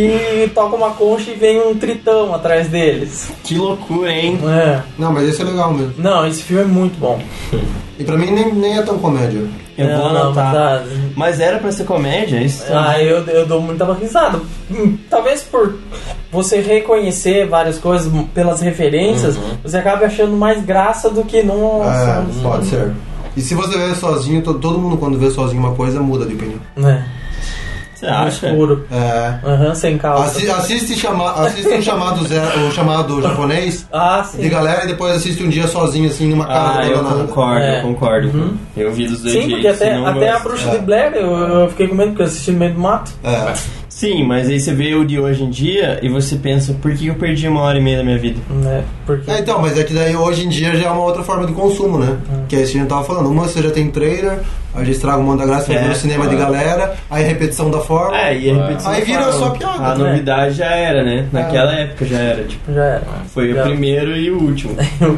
e tocam uma concha e vem um tritão atrás deles. Que loucura, hein? É. Não, mas esse é legal mesmo. Não, esse filme é muito bom. E pra mim nem, nem é tão comédia. Eu vou Não, não, anotar. tá. Mas era pra ser comédia? Isso? Ah, eu, eu dou muita risada. Hum, Talvez por você reconhecer várias coisas pelas referências, você acaba achando mais graça do que nossa. É, pode ser. E se você vê sozinho, todo, todo mundo quando vê sozinho uma coisa muda de opinião. É, Você no acha? escuro. É. Aham, sem calça. Assi- assiste, chama, assiste um chamado zero, o chamado japonês Ah, sim. de galera e depois assiste um dia sozinho, assim, numa casa Ah, eu abandonada. concordo, É. eu concordo. Eu vi dos dois Sim, jeitos. porque até, não até a gosto. bruxa É. de Blair eu, eu fiquei com medo porque eu assisti no meio do mato. É. Sim, mas aí você vê o de hoje em dia e você pensa, por que eu perdi uma hora e meia da minha vida? Né? Porque. É, então, mas é que daí hoje em dia já é uma outra forma de consumo, né? Que é isso que a gente tava falando. Uma você já tem trailer, aí já estraga o mundo da graça, vai É, ver no cinema de galera, aí repetição da forma. É, e a repetição Aí da vira fórmula. só piada, A né? novidade já era, né? Naquela época já era, tipo, Já era. foi Já. o primeiro e o último.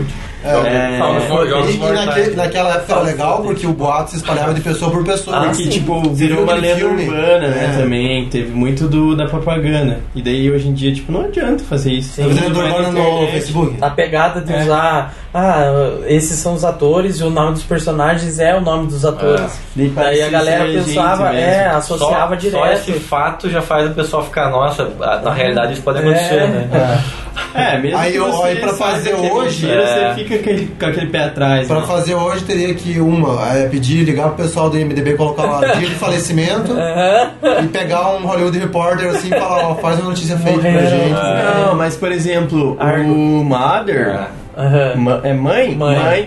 É. É, Fala, fala. E, e naque- naquela época era legal porque o boato se espalhava de pessoa por pessoa. Ah, porque, sim. tipo, Você virou viu uma aquele lenda filme? urbana, né, É. também. Teve muito do, da propaganda. E daí, hoje em dia, tipo, não adianta fazer isso. Sim. Tá fazendo Vai na urbana no internet. Facebook? A pegada de É. usar. Ah, esses são os atores e o nome dos personagens é o nome dos atores. Daí Daí parecia a galera ser pensava, gente é, mesmo. associava Só, direto. só esse fato já faz o pessoal ficar, nossa, na realidade isso pode É. acontecer, né? É, mesmo Aí que eu- você aí pra saiba fazer que é hoje, mentira, é. você fica com aquele, com aquele pé atrás. Pra né? fazer hoje teria que uma, é, pedir, ligar pro pessoal do I M D B, colocar lá dia de falecimento e pegar um Hollywood Reporter assim e falar, ó, faz uma notícia fake pra Morreram. gente. Não, mas por exemplo, Argo. o Mother. Aham. Ma- é mãe? Mãe.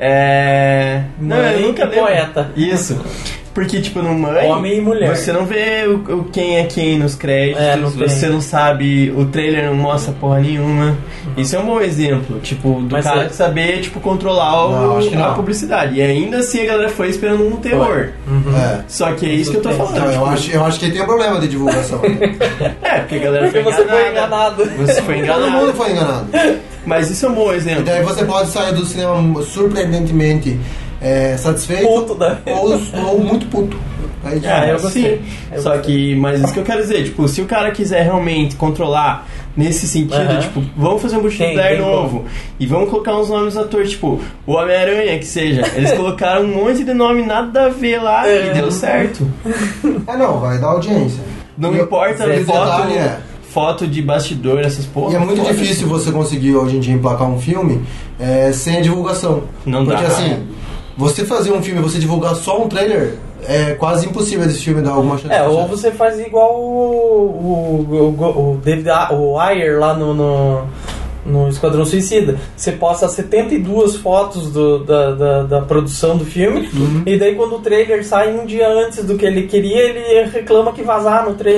É. Não, Mãe eu nunca e lembro. poeta. Isso. Porque, tipo, no mãe. Homem e mulher. Você não vê o, o quem é quem nos créditos. É, não tem. Você não sabe. O trailer não mostra porra nenhuma. Isso é um bom exemplo. Tipo, do Mas cara é- saber, tipo, controlar o- Não, acho que a não. publicidade. E ainda assim a galera foi esperando um terror. É. Só que é isso que eu tô falando. Então, eu tipo, acho, eu acho que aí tem um problema de divulgação. É, porque a galera Porque foi você foi enganada. enganado. Você foi Todo mundo enganado. foi enganado. Mas isso é um bom E exemplo. daí você pode sair do cinema surpreendentemente é, satisfeito Puto, né? ou, ou muito puto. Aí, tipo, Ah, É, eu gostei. sim. Eu Só gostei. que, mas isso que eu quero dizer, tipo, se o cara quiser realmente controlar nesse sentido, Aham. tipo, vamos fazer um Bruxa de Tem, Blair tem novo e vamos colocar uns nomes dos atores, tipo, o Homem-Aranha, que seja. Eles colocaram um monte de nome nada a ver lá É. e deu certo. É, não, vai dar audiência. Não E- importa e o foto, detalhe é, foto de bastidor, essas porra. e é muito foda-se. difícil você conseguir hoje em dia emplacar um filme é, sem a divulgação. Não Porque dá. assim, você fazer um filme e você divulgar só um trailer é quase impossível esse filme dar alguma chance. É, de ou sucesso. você faz igual o, o, o, o David A- o Ayer lá no, no, no Esquadrão Suicida. Você posta setenta e duas fotos do, da, da, da produção do filme e daí quando o trailer sai um dia antes do que ele queria, ele reclama que vazar no trailer.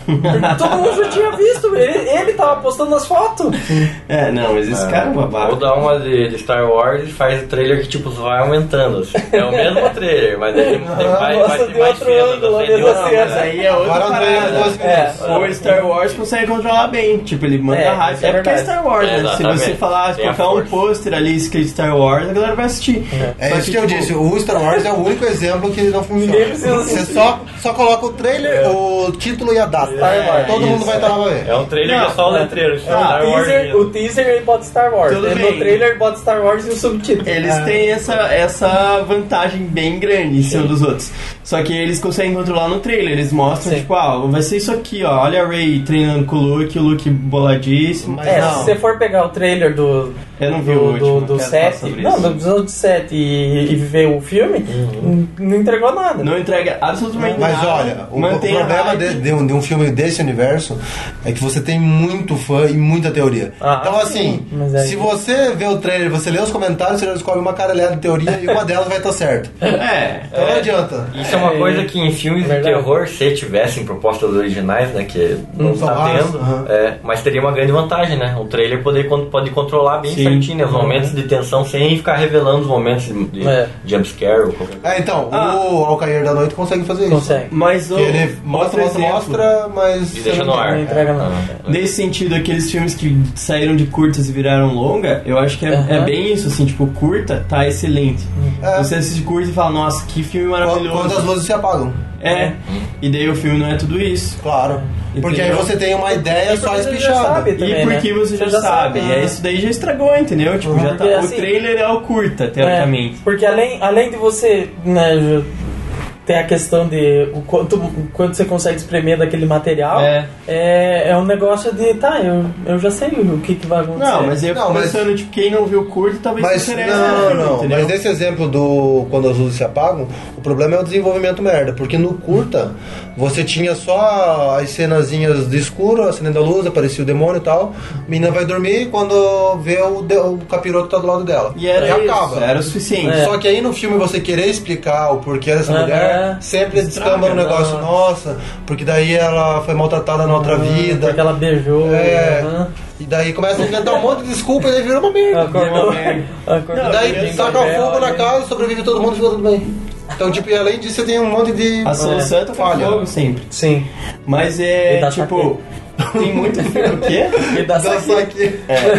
Porque todo mundo já tinha visto, ele, ele tava postando as fotos. É, não, mas esse cara é babaca. Ou dá uma de, de Star Wars e faz o trailer que tipo vai aumentando. Assim. É o mesmo trailer, mas ele tem mais, mais, Nossa, de mais outro cenas, ângulo, assim, de de outra outra- cena. Mas aí é outra Agora não tem parada. dois É, minutos. o Star Wars consegue controlar bem. Tipo, ele manda É, rádio. isso é É porque é verdade. Star Wars, É, né? Se exatamente. você falar, se Tem a colocar um força. pôster ali escrito Star Wars, a galera vai assistir. É Só isso que eu tipo, disse, o Star Wars é o único exemplo que não funciona. Ninguém precisa Você assistir. só, só coloca o trailer, o título e a data. Wars. Todo mundo isso. vai estar lá pra ver. É um trailer Não, que é só o é. letreiro. O Star Wars. teaser, o teaser ele bota Star Wars. Tudo né? bem. No trailer ele bota Star Wars e o subtítulo. Eles Ah. têm essa, essa vantagem bem grande em cima dos outros. Só que eles conseguem controlar no trailer. Eles mostram, Sim. tipo, ah, vai ser isso aqui, ó. Olha a Rey treinando com o Luke, o Luke boladíssimo. Mas É, não. se você for pegar o trailer do. Eu não vi do, o último, do, do quero falar sete. sobre Não, isso. do episódio sete e, e ver o filme, n- não entregou nada. Não entrega absolutamente Mas nada. olha, o, o Mantém a problema hype. de, de um, de um filme desse universo é que você tem muito fã e muita teoria. Ah, então, sim, assim, mas aí- se você vê o trailer, você lê os comentários, você já descobre uma caralhada de teoria e uma delas vai estar certa. É, Então não adianta. Isso é uma É, coisa que em filmes de verdade. terror, se tivessem propostas originais, né, que não Hum, está são raras, tendo, aham. é, mas teria uma grande vantagem, né? O trailer poder, con- pode controlar bem Sim. certinho né, os momentos de tensão sem ficar revelando os momentos de, de É. jumpscare ou qualquer coisa. É, então, Ah. o Ao Cair da Noite consegue fazer isso. Consegue. mas o, Que ele mostra, outro mostra, exemplo, mostra, mas... E deixa no ar. Não entrega nada. Ah, Nesse sentido, aqueles filmes que saíram de curtas e viraram longa, eu acho que é, Aham. é bem isso, assim, tipo, curta tá excelente. É. Você assiste curta e fala, nossa, que filme Quando maravilhoso. as luzes se apagam. É, e daí o filme não é tudo isso. Claro. Porque aí Entendeu? você tem uma ideia só Porque você já espichada. sabe. Também, E porque né? você já, Você já sabe, sabe, e aí né? isso daí já estragou, entendeu? Tipo, já tá, Porque, o assim, trailer é o curta, teoricamente. É, porque além, além de você, né, já- tem a questão de o quanto, o quanto você consegue espremer daquele material, É. é, é um negócio de, tá, eu, eu já sei o que, que vai acontecer. Não, mas eu Não, fico mas- pensando, tipo, quem não viu o curto talvez Mas se interesse não, no filme, não, entendeu? mas nesse exemplo do quando as luzes se apagam, o problema é o desenvolvimento merda, porque no curta você tinha só as cenazinhas de escuro, acendendo a luz, aparecia o demônio e tal, a menina vai dormir quando vê o, de- o capiroto tá do lado dela. E era e isso, acaba. era o suficiente. É. Só que aí no filme você querer explicar o porquê dessa Aham. mulher, sempre descamba no não. negócio, nossa, porque daí ela foi maltratada na outra vida. Porque ela beijou. É. aham. E daí começa a inventar um monte de desculpa e daí vira uma merda. Acordou. merda. Acordou. E daí Ninguém taca vai ver fogo ela, na casa, sobrevive todo mundo e fica tudo bem. Então, tipo, e além disso, você tem um monte de. A solução é tocar falha. fogo sempre. Sim. Mas E é, dá tipo, tem muito filme, o quê? E dá Dançar só aqui.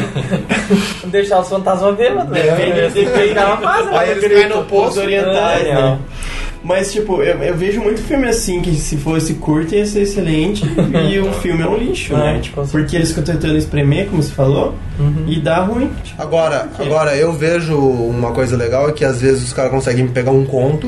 deixar os fantasmas bêbados. né? Depende- depende- Os caras fazem, Aí né? eles caem no poço. Os orientais, É, né? não. Mas, tipo, eu, eu vejo muito filme assim, que se fosse curto ia ser excelente e o filme é um lixo, É, né? Tipo, com certeza. porque eles ficam tentando espremer, como você falou, e dá ruim. Agora, agora, eu vejo uma coisa legal é que às vezes os caras conseguem pegar um conto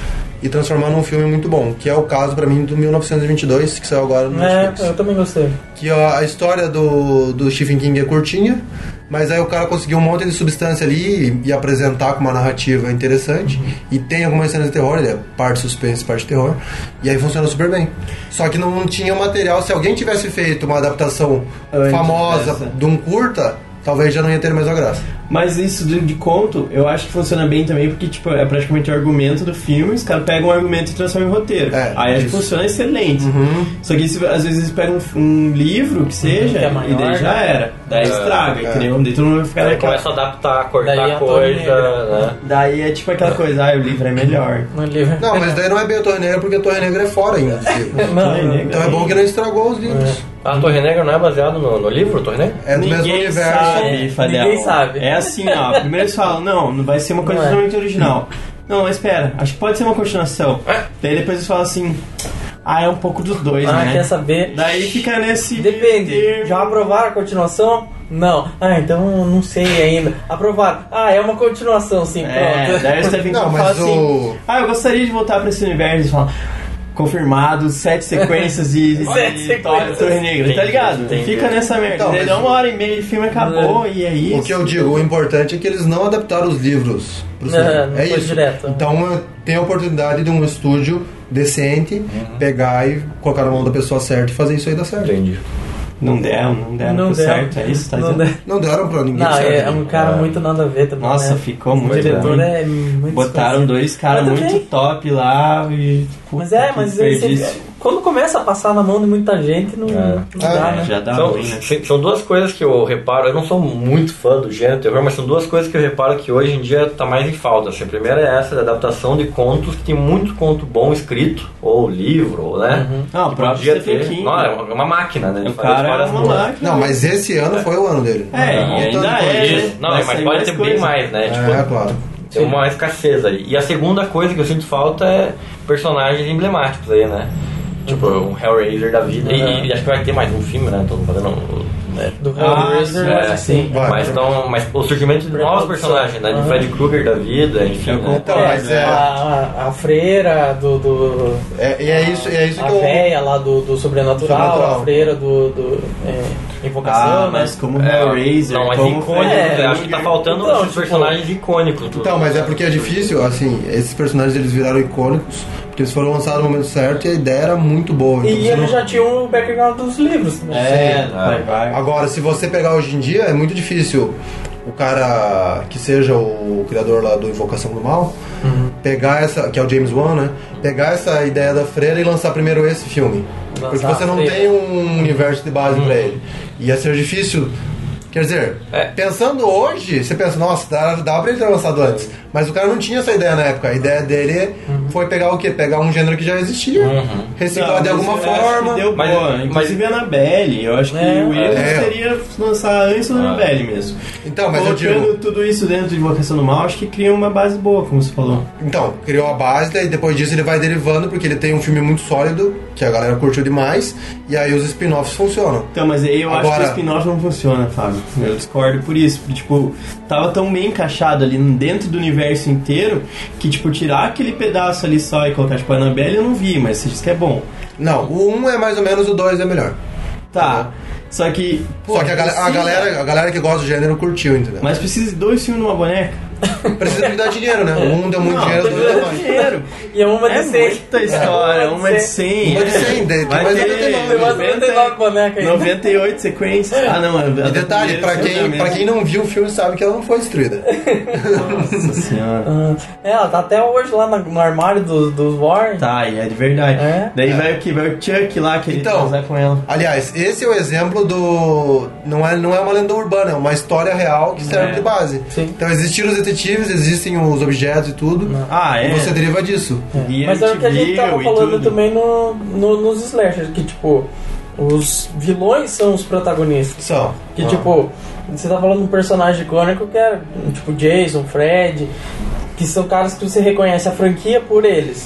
e transformar num filme muito bom, que é o caso pra mim do mil novecentos e vinte e dois, que saiu agora no É, Netflix. eu também gostei. Que a, a história do, do Stephen King é curtinha, mas aí o cara conseguiu um monte de substância ali e, e apresentar com uma narrativa interessante. E tem algumas cenas de terror, ele é parte suspense, parte terror. E aí funciona super bem. Só que não tinha material. Se alguém tivesse feito uma adaptação Antes famosa dessa. de um curta, talvez já não ia ter mais a graça. Mas isso de, de conto, eu acho que funciona bem também, porque tipo, é praticamente o argumento do filme, os caras pegam um argumento e transformam em roteiro. É, Aí acho que isso. funciona excelente. Só que se- às vezes eles pegam um, um livro que seja, que é maior, e daí já né? era. Daí estraga, é. entendeu? Daí todo mundo vai ficar Aí naquela... começa a adaptar, Daí cortar a Torre coisa, Negra. né? Daí é tipo aquela coisa, ah, o livro é melhor. No livro. Não, mas daí não é bem a Torre Negra, porque a Torre Negra é fora ainda dos livros. Não, Torre não. Negra. Então é bom que não estragou os livros. A Torre Negra não é baseado no, no livro, Torre Negra? É do mesmo Ninguém universo. sabe, Fadel. ninguém sabe. É assim, ó. Primeiro eles falam, não, não vai ser uma coisa Não é. totalmente original. Não, mas espera, acho que pode ser uma continuação. Daí depois eles falam assim, ah, é um pouco dos dois, Ah, né? quer saber? Daí fica nesse... Depende. termo. Já aprovaram a continuação? Não. Ah, então não sei ainda. Aprovaram. Ah, é uma continuação, sim. É, Pronto. daí o Stephen Não, King mas fala assim, o- ah, eu gostaria de voltar pra esse universo. Eles falam, confirmado, sete sequências de, de, Sete de sequências. Torre Negra, tá Entendi, ligado? entendi. Fica nessa merda. Então, Daí mas dá uma o- hora e meia de filme acabou e é isso. O que eu digo, o importante é que eles não adaptaram os livros pro cinema. É, não é foi isso. direto. Então eh, tem a oportunidade de um estúdio decente pegar e colocar na mão da pessoa certa e fazer isso aí dar certo. Entendi. Não deram, não deram Não tudo deu. certo, é isso? Tá Não dizendo? deu. Não deram pra ninguém Não, certo. é um cara muito nada a ver também. Nossa, né? ficou O muito diretor ruim. é muito Botaram desconhecido. dois caras Mas muito também- top lá e... Mas puta é, que mas aí você, desperdício. quando começa a passar na mão de muita gente, não, É. não dá, É, né? Já dá São, ruim, né? se- são duas coisas que eu reparo, eu não sou muito fã do gênero terror, mas são duas coisas que eu reparo que hoje em dia tá mais em falta. Assim, a primeira é essa, da adaptação de contos, que tem muito conto bom escrito, ou livro, ou, né? Ah, o que próprio podia Stephen ter. King. Não, é uma, uma máquina, né? de O fazer cara é histórias uma boas. máquina. Não, mas esse ano foi o ano dele. É, Não, e ainda tanto é, quanto- né? Não, Vai mas sair pode mais ter bem coisa. mais, né? Tipo, É, claro. tem uma escassez aí. E a segunda coisa que eu sinto falta é personagens emblemáticos aí, né? Tipo, um Hellraiser da vida. E, Uhum. e acho que vai ter mais um filme, né? Tô fazendo. Né? Do Ah, Hellraiser, sim, eu acho que sim. Vai. Mas, então, mas o surgimento de novos personagens, né? De Uhum. Freddy Krueger da vida, enfim. Eu Né? Então, É, mas é- a, a, a freira do. do É, e é isso, e é isso a que eu... véia lá do, do sobrenatural, Sobrenatural. a freira do. do é, Invocação, Ah, né? mas como É, Hellraiser, não, mas como icônicos, É, eu acho que tá faltando então, esses tipo- personagens icônicos. do- Então, mas é porque é difícil, assim, esses personagens eles viraram icônicos, porque eles foram lançados no momento certo e a ideia era muito boa. Então, E você eles não- já tinham o background dos livros. Né? É, Sim, vai, é. vai. Agora, se você pegar hoje em dia, é muito difícil o cara que seja o criador lá do Invocação do Mal, pegar essa, que é o James Wan, né? Pegar essa ideia da freira e lançar primeiro esse filme. Lançar Porque você a não freira. tem um universo de base pra ele. Ia ser difícil. Quer dizer, É. pensando hoje, você pensa, nossa, dá, dá pra ele ter lançado antes. Mas o cara não tinha essa ideia na época. A ideia dele foi pegar o quê? Pegar um gênero que já existia, reciclar Não, de mas alguma eu acho forma. que deu Mas- boa. mas- Inclusive a Annabelle. Eu acho que É. o erro É. seria lançar antes da Annabelle mesmo. Então, mas eu Colocando digo. tudo isso dentro de Invocação do Mal, acho que cria uma base boa, como você falou. Então, criou a base, e depois disso ele vai derivando, porque ele tem um filme muito sólido, que a galera curtiu demais, e aí os spin-offs funcionam. Então, mas aí eu acho Agora- que o spin-off não funciona, Fábio. Eu discordo por isso. Porque, tipo, tava tão bem encaixado ali dentro do universo inteiro que, tipo, tirar aquele pedaço ali só e colocar, tipo, a Annabelle eu não vi, mas você diz que é bom. Não, o um é mais ou menos, o dois é melhor. Tá. Só que. pô, Só que a, gal- a precisa- galera, a galera que gosta do gênero curtiu, entendeu? Mas precisa de dois filmes numa boneca? Precisa de dar dinheiro, né? O um deu muito Não, dinheiro, o dois deu precisa mais. de dinheiro. E é uma de É cem. muita história, uma de cem. Uma de cem, tem Vai mais ter noventa e nove. Tem mais noventa e nove bonecas aí. noventa e oito sequências. Ah, não. a- a E da detalhe, primeira pra foi quem, a pra quem não viu o filme sabe que ela não foi destruída. Nossa senhora. Ah, é, ela tá até hoje lá na- no armário dos, dos Warren. Tá, e é de verdade. É? Daí vai o que? Vai o Chuck lá, que ele Então, transar com ela. Aliás, esse é o exemplo do... Não é, não é uma lenda urbana, é uma história real que serve É. de base. Sim. Então existiram os detetives, existem os objetos e tudo, Ah, é. e você deriva disso. E Mas é o que a gente tava e falando tudo. também no, no- nos slashers, que tipo, os vilões são os protagonistas. São. Que Ah. tipo, você tá falando de um personagem icônico que é tipo Jason, Fred, que são caras que você reconhece a franquia por eles.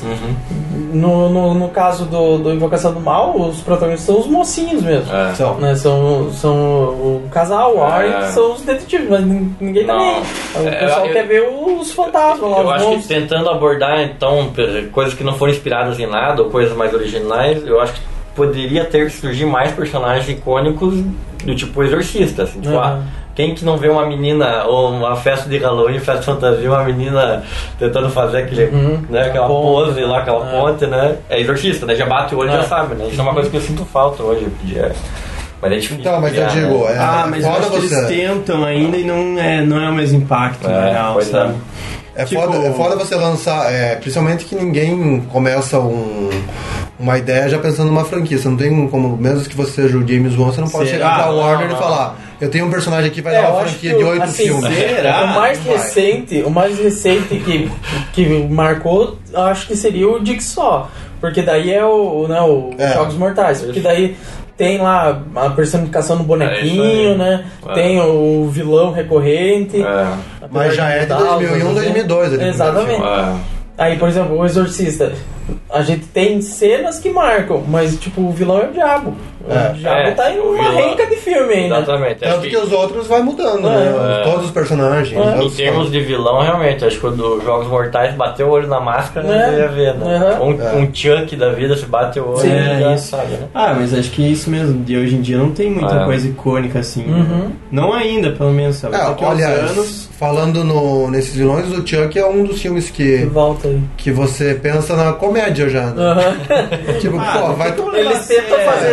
No, no, no caso do, do Invocação do Mal, os protagonistas são os mocinhos mesmo. É. São. Né, são, são o casal, o Warren, É. que são os detetives, mas nin- ninguém tá Não. nem aí. O É, pessoal eu- quer ver os fantasmas lá, Eu os acho que monstros. tentando abordar, então, pe- coisas que não foram inspiradas em nada, ou coisas mais originais, eu acho que poderia ter que surgir mais personagens icônicos do tipo Exorcista, assim, tipo, Uhum. ah, quem que não vê uma menina, ou uma festa de Halloween, festa de fantasia, uma menina tentando fazer aquele, Uhum. né, aquela Ponte, pose lá, aquela é. ponte, né? É Exorcista, né? Já bate o olho e É. já sabe, né? Isso é uma coisa que eu sinto falta hoje, podia. Mas é difícil. Então, mas eu criar, digo, né? é Ah, mas eu foda acho que eles você... tentam ainda e não é, não é o mesmo impacto, na É, real, pois sabe? É, Tipo- foda, é foda você lançar, é, principalmente que ninguém começa um, uma ideia já pensando numa franquia. Você não tem como, mesmo que você seja o James Wan, você não pode Será? chegar pra Não, Warner não. e falar: eu tenho um personagem aqui que vai É, dar eu uma acho franquia que de o- oito assim, filmes. será? O mais Vai. recente, o mais recente que, que marcou, eu acho que seria o Jigsaw. Porque daí é o, né, o É. Jogos Mortais. Porque daí tem lá a personificação no É bonequinho, isso aí. né? É. Tem o vilão recorrente. É. Mas já é de dois mil e um, dois mil e dois. ali, no Exatamente. É. Aí, por exemplo, o Exorcista. A gente tem cenas que marcam, mas tipo, o vilão é o diabo. É. O diabo É, tá em o uma vilão- renca de filme ainda. Exatamente. Acho Tanto que os outros vai mudando, né? É. Todos os personagens. É. os Em outros- termos de vilão, realmente, acho que quando os Jogos Mortais bateu o olho na máscara, É. você ia ver, né? Uhum. Um, É. um Chuck da vida, se bate o olho, Sim, e já é isso. sabe, né? Ah, mas acho que é isso mesmo. De hoje em dia não tem muita É. coisa icônica assim. Uhum. Não ainda, pelo menos, sabe? É, Daqui a uns aliás, anos. falando no, nesses vilões, o Chuck é um dos filmes que, Volta aí. que você pensa na comédia já, né? Aham. Tipo, Ah, pô, não vai... tem como Eles levar a tentam sério. fazer. É,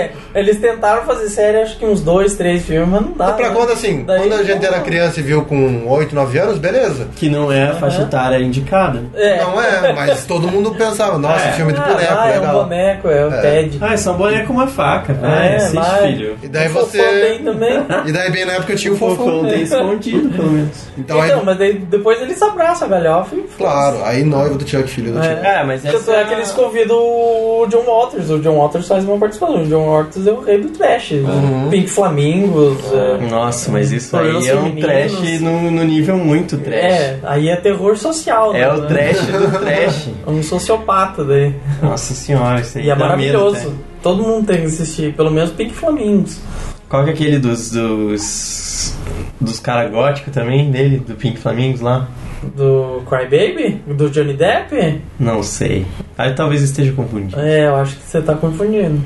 É, eles tentaram fazer série, acho que uns dois, três filmes, mas não dá. Mas pra né? quando assim, Daí, quando a gente era não. criança e viu com oito, nove anos, beleza. Que não é a faixa etária indicada. É. Não é, mas todo mundo pensava, nossa, É. filme de Ah, boneco, vai, é um legal. boneco, é o É. Ted. Ah, é só um boneco com uma faca. Vai, É, assiste, vai. filho. E daí O Fofão você. tem também. E daí bem na época tinha o O fofão fofão. tem escondido, pelo menos. Então, Então, aí, mas daí, depois eles abraçam a galhofa e... claro, aí noivo do Chuck, filho do É. Chuck. É, mas Tanto essa é que eles convidam o John Waters. O John Waters faz uma participação. O John Waters é o rei do trash. Pink Flamingos. É, Nossa, mas isso Problemas aí é um femininos. trash no, no nível muito trash. é, aí é terror social. É né? o trash do trash. Um sociopata daí. Nossa senhora, isso aí E é dá maravilhoso. medo, né? Todo mundo tem que assistir. Pelo menos Pink Flamingos. Qual que é aquele dos... dos... dos caras góticos também, dele, do Pink Flamingos lá? Do Cry Baby? Do Johnny Depp? Não sei. Aí talvez esteja confundindo. É, eu acho que você tá confundindo.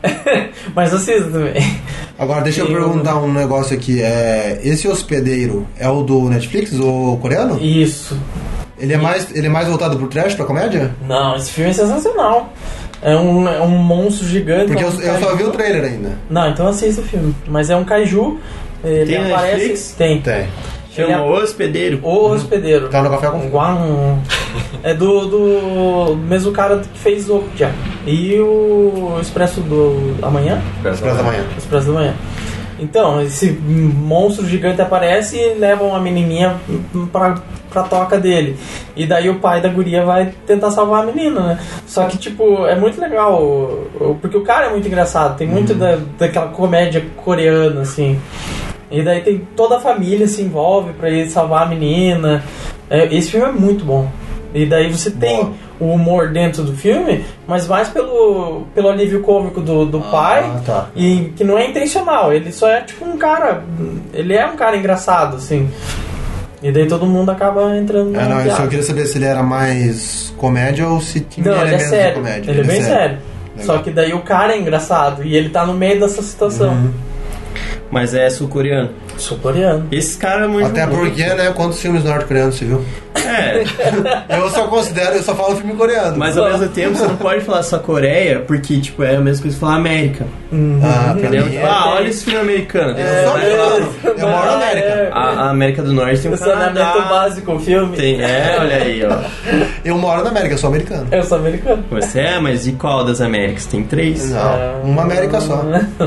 Mas assista também. Agora, deixa eu Eu- perguntar um negócio aqui. É, esse hospedeiro é o do Netflix, o coreano? Isso. Ele é mais, ele é mais voltado pro trash, pra comédia? Não, esse filme é sensacional. É um, é um monstro gigante. Porque é eu, um eu só kaiju. vi o trailer ainda. Não, então assista o filme. Mas é um kaiju. Ele Tem na aparece. Netflix? Tem. Tem. Chama Ele é- O Hospedeiro. O Hospedeiro. Tá no Café com Guam. É do, do mesmo cara que fez o Okja. E o Expresso do Amanhã? Expresso da Manhã. Expresso do Amanhã. Então, esse monstro gigante aparece e leva uma menininha pra, pra toca dele. E daí o pai da guria vai tentar salvar a menina, né? Só que, tipo, é muito legal, o- o- porque o cara é muito engraçado. Tem muito da, daquela comédia coreana, assim. E daí tem toda a família se envolve pra ele salvar a menina. É, esse filme é muito bom. E daí você tem Boa. o humor dentro do filme, mas mais pelo, pelo alívio cômico do, do pai, tá. e que não é intencional. Ele só é tipo um cara. Ele é um cara engraçado, assim. E daí todo mundo acaba entrando É, na não, eu piada. só queria saber se ele era mais comédia ou se tinha Não, ele é elementos de sério. comédia. Ele é bem sério. Legal. Só que daí o cara é engraçado e ele tá no meio dessa situação. Uhum. Mas é sul-coreano. Sul-coreano. Esse cara é muito... Até porque, né, quantos filmes norte-coreanos você viu? É, Eu só considero, eu só falo filme coreano. mas ao mesmo tempo você não pode falar só Coreia, porque, tipo, é a mesma coisa que falar América. Ah, pra Entendeu? mim Tipo, é... ah, olha esse filme americano. Eu só beleza. eu, eu moro na América. É, A, a América do Norte tem um o saneamento Canadá. básico, o filme. Tem, é, olha aí, ó. Eu moro na América, eu sou americano. Eu sou americano. Você é, mas e qual das Américas? Tem três? Não, uma América só.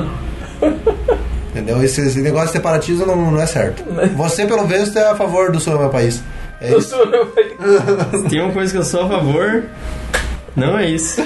Entendeu? Esse, esse negócio de separatismo não, não é certo. Você, pelo visto, é a favor do sul do meu país. É Eu isso. sou americano. Tem uma coisa que eu sou a favor. Não é isso.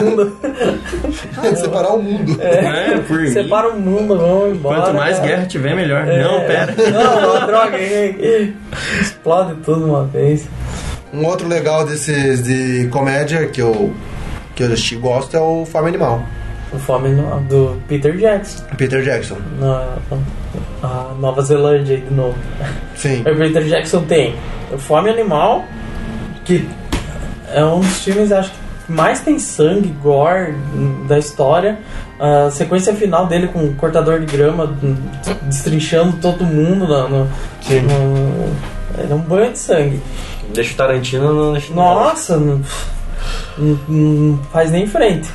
É de separar o mundo. É, por mim. Separa o mundo, vamos embora. Quanto mais cara. guerra tiver, melhor. É. Não, pera. Não, não, droga. hein? Explode tudo uma vez. Um outro legal desses de comédia que eu, que eu gosto é o Fome Animal. O Fome Animal, do Peter Jackson. Peter Jackson. Na, a Nova Zelândia aí de novo. Sim. O Peter Jackson tem o Fome Animal, que é um dos filmes, acho que mais tem sangue, gore da história. A sequência final dele com o cortador de grama destrinchando todo mundo no, no, Sim. no, é um banho de sangue. Deixa o Tarantino no... deixa- Nossa, não, não- não faz nem frente.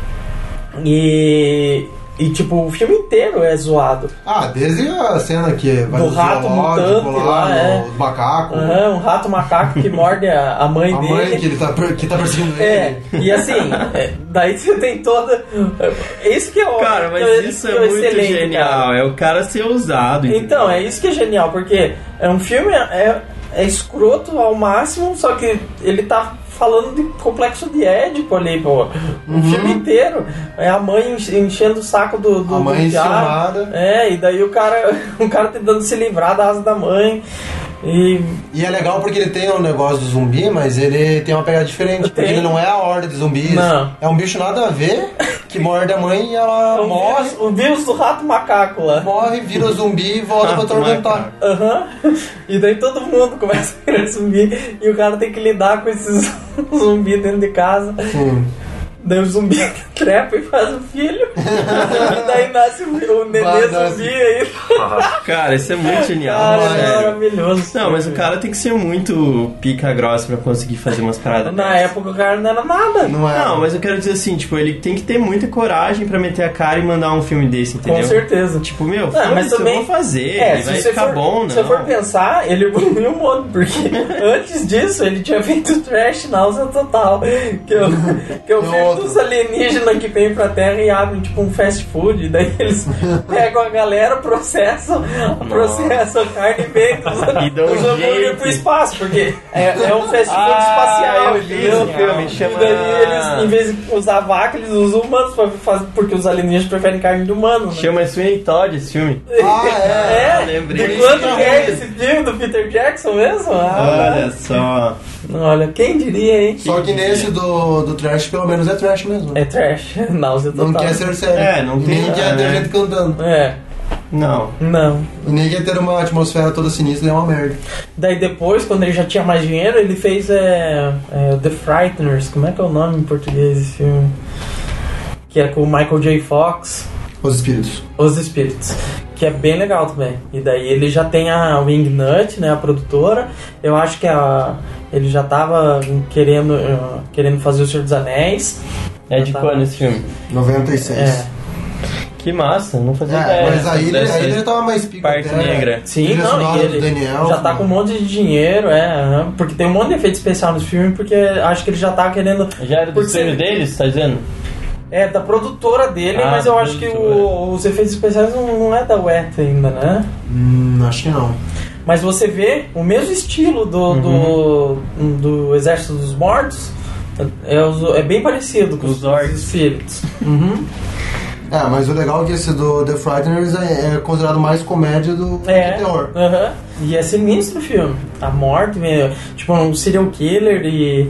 E, e tipo, o filme inteiro é zoado. Ah, desde a cena que vai Do no rato zoológico mutante lá, lá, é. os macacos. Aham, um rato macaco que morde a, a mãe A dele. mãe que ele tá, per- que tá perseguindo É, ele. e assim, é, daí você tem toda. Isso que é o. Cara, mas que é- isso que é muito excelente, genial. cara. É o cara ser ousado. Então, é isso que é genial, porque é um filme, é, é escroto ao máximo, só que ele tá falando de complexo de Édipo ali, pô. O filme inteiro. É a mãe enche- enchendo o saco do, do A mãe do piá. enciumada. É, e daí o cara, o cara tentando se livrar da asa da mãe. E E é legal porque ele tem um negócio do zumbi, mas ele tem uma pegada diferente. Porque Tem. ele não é a horda de zumbis. Não. É um bicho nada a ver, que morde a mãe e ela o morre, vírus, o vírus do rato macaco lá. morre, vira zumbi e volta pra Rato atormentar. Aham. E daí todo mundo começa a virar zumbi e o cara tem que lidar com esses zumbis dentro de casa. Sim. daí o zumbi trepa e faz o filho. E daí nasce o, o nenê Vai, zumbi aí. Cara, isso é muito genial. Cara, é sério. maravilhoso. Não, mas o cara tem que ser muito pica grossa pra conseguir fazer umas paradas. Na dessas. época o cara não era nada. Não é? Não, mas eu quero dizer assim, tipo, ele tem que ter muita coragem pra meter a cara e mandar um filme desse, entendeu? Com certeza. Tipo, meu, Não, mas foda-se, também- eu vou fazer, É, ele se vai você ficar for, bom, não. se você for pensar, ele evoluiu um monte, porque antes disso ele tinha feito Trash Náusea Total, que é o, que é o filme Outro. dos alienígenas que vêm pra Terra e abrem tipo um fast food, daí eles pegam a galera, processam, processam a carne e vendem E dão os um hambúrguer jeito. pro espaço, porque é, é um fast food Ah, espacial, eu vi entendeu? esse filme, chama- E daí eles, em vez de usar vaca, eles usam humanos pra fazer, porque os alienígenas preferem carne de humano, né? Chama Sweeney Todd esse filme. Ah, é. É, Ah, lembrei. de quando que é esse filme do Peter Jackson mesmo? Ah, Olha só. olha, quem diria, hein? Só que nesse do, do trash, pelo menos é trash mesmo. É trash, náusea total. Não quer ser sério. É, não E tem nem quer nada, ter né? gente cantando. É, Não. não. E nem quer ter uma atmosfera toda sinistra, é uma merda. Daí depois, quando ele já tinha mais dinheiro, ele fez é, é, The Frighteners. Como é que é o nome em português desse filme? Que é com o Michael J. Fox. Os espíritos. Os Espíritos, que é bem legal também. E daí ele já tem a Wingnut, né, a produtora. Eu acho que a, ele já tava querendo, uh, querendo fazer O Senhor dos Anéis. É de Já quando tava- esse filme? noventa e seis. É. Que massa, não fazia É, ideia. mas aí ele, Dessa aí ele tava mais pica. parte até. negra. Sim, Trilha não, sonora e do ele Daniel, já tá mano. com um monte de dinheiro, é, aham, porque tem um monte de efeito especial nesse filme, porque acho que ele já tá querendo... Já era do Porque estúdio você- deles, tá dizendo? É, da produtora dele, Ah, mas eu da acho que produtora. o- os efeitos especiais não, não é da Weta ainda, né? Hum, acho que não. Mas você vê o mesmo estilo do, Uhum. do, do Exército dos Mortos, é, os- é bem parecido com Os os, orcs. espíritos. Uhum. É, mas o legal é que esse do The Frighteners é, é considerado mais comédia do É, que terror. aham. E é sinistro o filme. A morte, meio, tipo um serial killer e,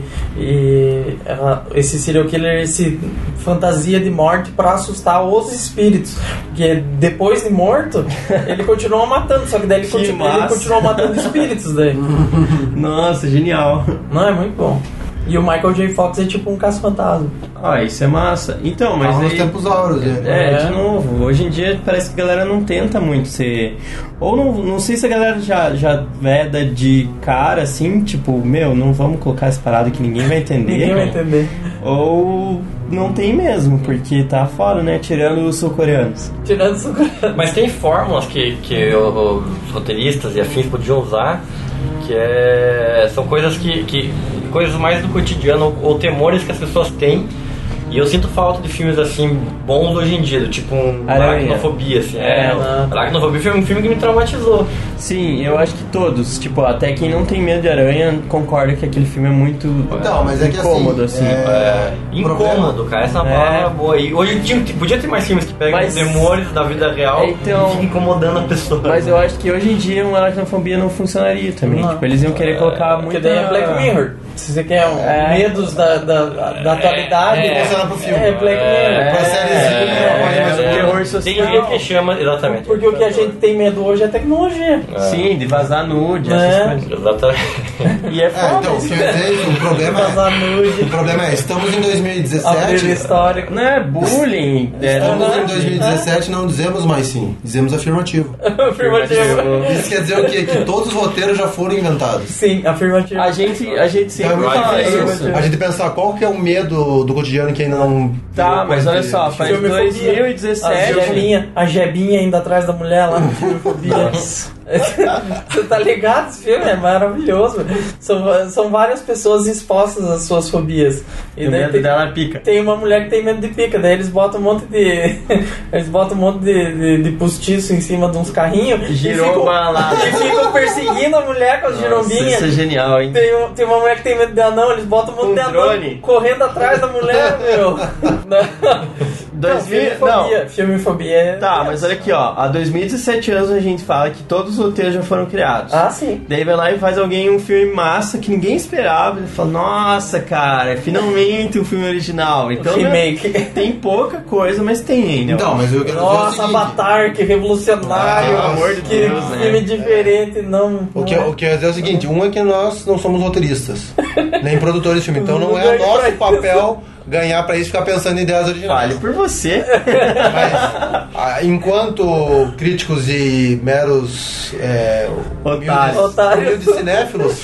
e ela- esse serial killer esse fantasia de morte pra assustar os espíritos. Porque depois de morto, ele continua matando, só que daí ele, Que continua, ele massa. continua matando espíritos daí. Nossa, genial. Não, é muito bom. E o Michael J. Fox é tipo um caça-fantasma. Ah, isso é massa. Então, mas Tava nos aí... tempos áureos dele. É, É. de novo, hoje em dia parece que a galera não tenta muito ser... Ou não, não sei se a galera já, já veda de cara, assim, tipo, meu, não vamos colocar essa parada que ninguém vai entender. Ninguém vai né? entender. Ou não tem mesmo, porque tá fora, né? Tirando os sul-coreanos. Tirando isso. Mas tem fórmulas que, que o- os roteiristas e afins podiam usar, que é, são coisas que, que coisas mais do cotidiano ou temores que as pessoas têm. E eu sinto falta de filmes assim bons hoje em dia, do tipo um Aranha. Aracnofobia, assim. É, É, né? Aracnofobia foi um filme que me traumatizou. Sim, eu acho que todos, tipo, até quem não tem medo de aranha concorda que aquele filme é muito Então, mas é que incômodo, assim, assim. é, É, o problema- incômodo, cara. Essa é uma É. palavra boa. E hoje tinha, podia ter mais filmes que pegam Mas- os demônios da vida real Então- e ficam incomodando a pessoa. Mas eu acho que hoje em dia uma aracnofobia não funcionaria também. Não. Tipo, eles iam querer colocar Porque muito. daí é Black Mirror. Se você quer um É. medos da, da, da atualidade, É. Funciona pro filme. É Black Mirror. É, Pra sériezinha, é, mas- é, mas- terror Tem social. gente que chama, exatamente. Porque o que a gente tem medo hoje é tecnologia. Sim, de vazar nude, É. essas coisas. Exatamente. E é É, foda. então, o que eu ia dizer, o problema Vazar é, nude, o problema é, estamos em dois mil e abrir dezessete, histórico. Não é bullying. É, estamos Aham. em dois mil e dezessete, não dizemos mais sim, dizemos afirmativo. Afirmativo. Isso quer dizer o quê? Que todos os roteiros já foram inventados. Sim, afirmativo. A gente, a gente sempre Então, é fala muito isso. difícil a gente pensar qual que é o medo do cotidiano que ainda não... Tá, mas olha só, faz Filmofobia. dois mil e A dezessete. jebinha, a jebinha ainda atrás da mulher lá no filmofobia. Você tá ligado? Esse filme é maravilhoso. São, são várias pessoas expostas às suas fobias. E o daí medo tem, dela pica. tem uma mulher que tem medo de pica, daí eles botam um monte de. Eles botam um monte de, de, de postiço em cima de uns carrinhos Girou e ficam, uma lá. e ficam perseguindo a mulher com as Nossa, girombinhas. isso é genial, hein? Tem, um- tem uma mulher que tem medo de anão, eles botam um monte Um de anão drone. correndo atrás da mulher, meu. Não, Dois mil- filmofobia. Filmofobia é. Tá, mas olha aqui, ó. Há dois mil e dezessete anos a gente fala que todos os roteiros já foram criados. Ah, sim. Daí vai lá e faz alguém um filme massa que ninguém esperava. Ele fala, nossa, cara, finalmente um filme original. Então, Remake. né, tem pouca coisa, mas tem ainda. Então, mas eu quero dizer o Nossa, seguinte, Avatar, que revolucionário. Ah, pelo amor de que Deus, né? filme diferente, não. O que, eu- o que eu ia dizer é o seguinte, um é que nós não somos roteiristas, nem produtores de filme, então não é Ganho pra nosso isso. papel ganhar pra isso e ficar pensando em ideias originais. Vale por você. Mas, ah, enquanto críticos e meros é, Otários. Otários. humildes cinéfilos,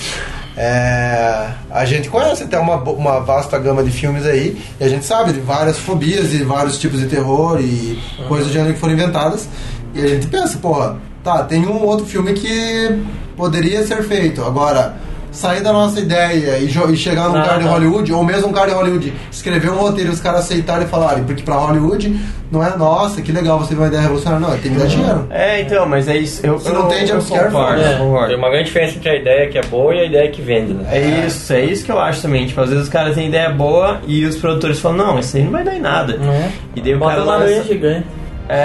é, a gente conhece até uma, uma vasta gama de filmes aí, e a gente sabe de várias fobias e vários tipos de terror e uhum. coisas do gênero que foram inventadas, e a gente pensa, porra, tá, tem um outro filme que poderia ser feito, agora sair da nossa ideia e, e chegar num não, cara de não. Hollywood, ou mesmo um cara de Hollywood escrever um roteiro e os caras aceitarem e falarem, porque pra Hollywood não é, nossa, que legal, você teve uma ideia revolucionária, não, tem que dar dinheiro. É, então, mas é isso. Eu, Você eu, não tem eu jumpscare, concordo, é. concordo. Tem uma grande diferença entre a ideia que é boa e a ideia que vende, né? É isso, é isso que eu acho também. Tipo, às vezes os caras têm ideia boa e os produtores falam, não, isso aí não vai dar em nada. É. E daí o Bota cara uma aranha lança... gigante. É,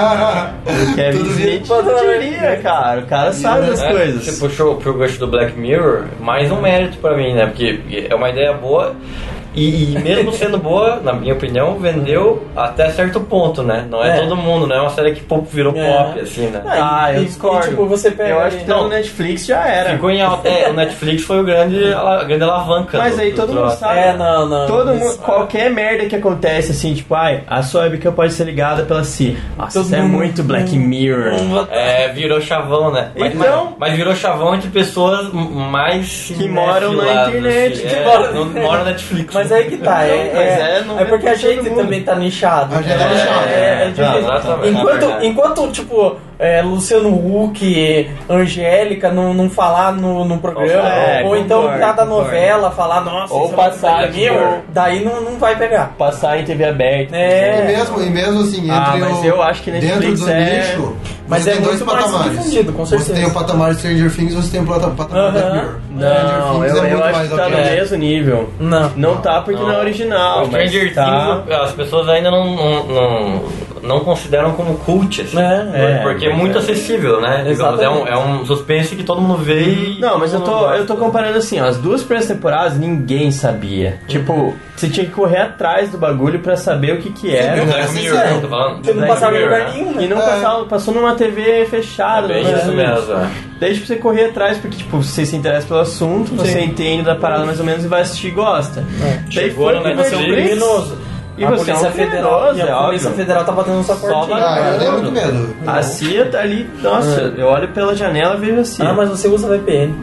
o Kevin Tudo Smith bem. diria, cara. O cara sabe das É, coisas. Você puxou pro gancho do Black Mirror, mais um mérito pra mim, né? Porque é uma ideia boa e, e mesmo sendo boa, na minha opinião, vendeu até certo ponto, né? Não é, É. todo mundo, não é uma série que pop, virou É. pop, assim, né? Ah, eu E- e, discordo. tipo, você pega eu acho ali- que tá Não. no Netflix já era. Ficou em alta. É, o Netflix foi o grande, a grande alavanca. Mas do- aí do todo mundo troço. sabe. É, não, não. Todo Isso- mundo, qualquer merda que acontece, assim, tipo, ai, a sua webcam pode ser ligada pela C I A. Nossa, Todo isso é mundo- muito Black Mirror. É, virou chavão, né? Mas, Então- mas, mas virou chavão entre pessoas m- mais Que moram na cinéfilas, internet, assim, que é, moram- não moram na Netflix. Mas aí que tá, é, Mas é, é, não é porque a é todo gente mundo. também tá nichado. A gente tá É, nichado. É, é difícil. Ah, exatamente. enquanto, É. enquanto, tipo, é, Luciano Huck, Angélica não, não falar no, no programa, É, ou concordo, então cada concordo. novela falar, nossa, Ou isso é uma passar, Black Mirror, tipo, daí não, não vai pegar. Passar em T V aberta. É. E mesmo, e mesmo assim, entre Ah, mas o, eu acho que dentro Netflix do é- nicho, Mas você é tem dois muito mais patamares. difundido, com Você certeza. tem o patamar de Stranger Things, você tem o pata- patamar de Aham. Black Mirror. Stranger Não, Things eu, é eu muito acho mais que tá ok. no mesmo nível. Não. Não tá porque não, é original, O Stranger mas tá... Things, as pessoas ainda não, não, não, não consideram como cult, assim. É, é, porque é mas muito é. acessível, né? Digamos, é, um, Exatamente. é um suspense que todo mundo vê e... Não, mas eu todo tô, mundo eu tô gosta. comparando assim, ó, as duas primeiras temporadas ninguém sabia. Tipo, você tinha que correr atrás do bagulho pra saber o que que era. Sim, Black Mirror, é. eu tô falando. Você não Black passava em Mirror, lugar né? nenhum, E né? não É. passava, passou numa T V fechada. É bem né? isso mesmo, é. Daí tipo, você correr atrás porque tipo, você se interessa pelo assunto, você entende da parada mais ou menos e vai assistir e gosta. Daí Chegou foi no pro Você é um Netflix. criminoso. E a você é um Polícia Federal, criminoso, e a é Polícia óbvio. Federal tá batendo sua portinha. Ah, eu tenho muito medo. A C I A tá ali, nossa, eu olho pela janela e vejo a C I A. Ah, mas você usa V P N.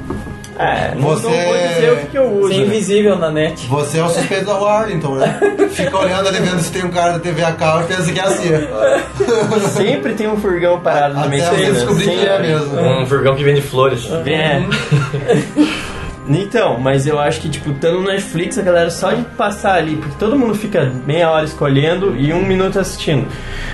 É, não, Você- não vou dizer o que, que eu uso. Você é né? invisível na net. Você é o suspeito da Warrington, né? Fica olhando ali vendo se tem um cara da T V a cabo e pensa que é a C I A. Sempre tem um furgão parado na Até minha você esquina. descobrir que é Sempre. mesmo. Um furgão que vende flores. É. Então, mas eu acho que, tipo, estando no Netflix, a galera só de passar ali, porque todo mundo fica meia hora escolhendo e um minuto assistindo.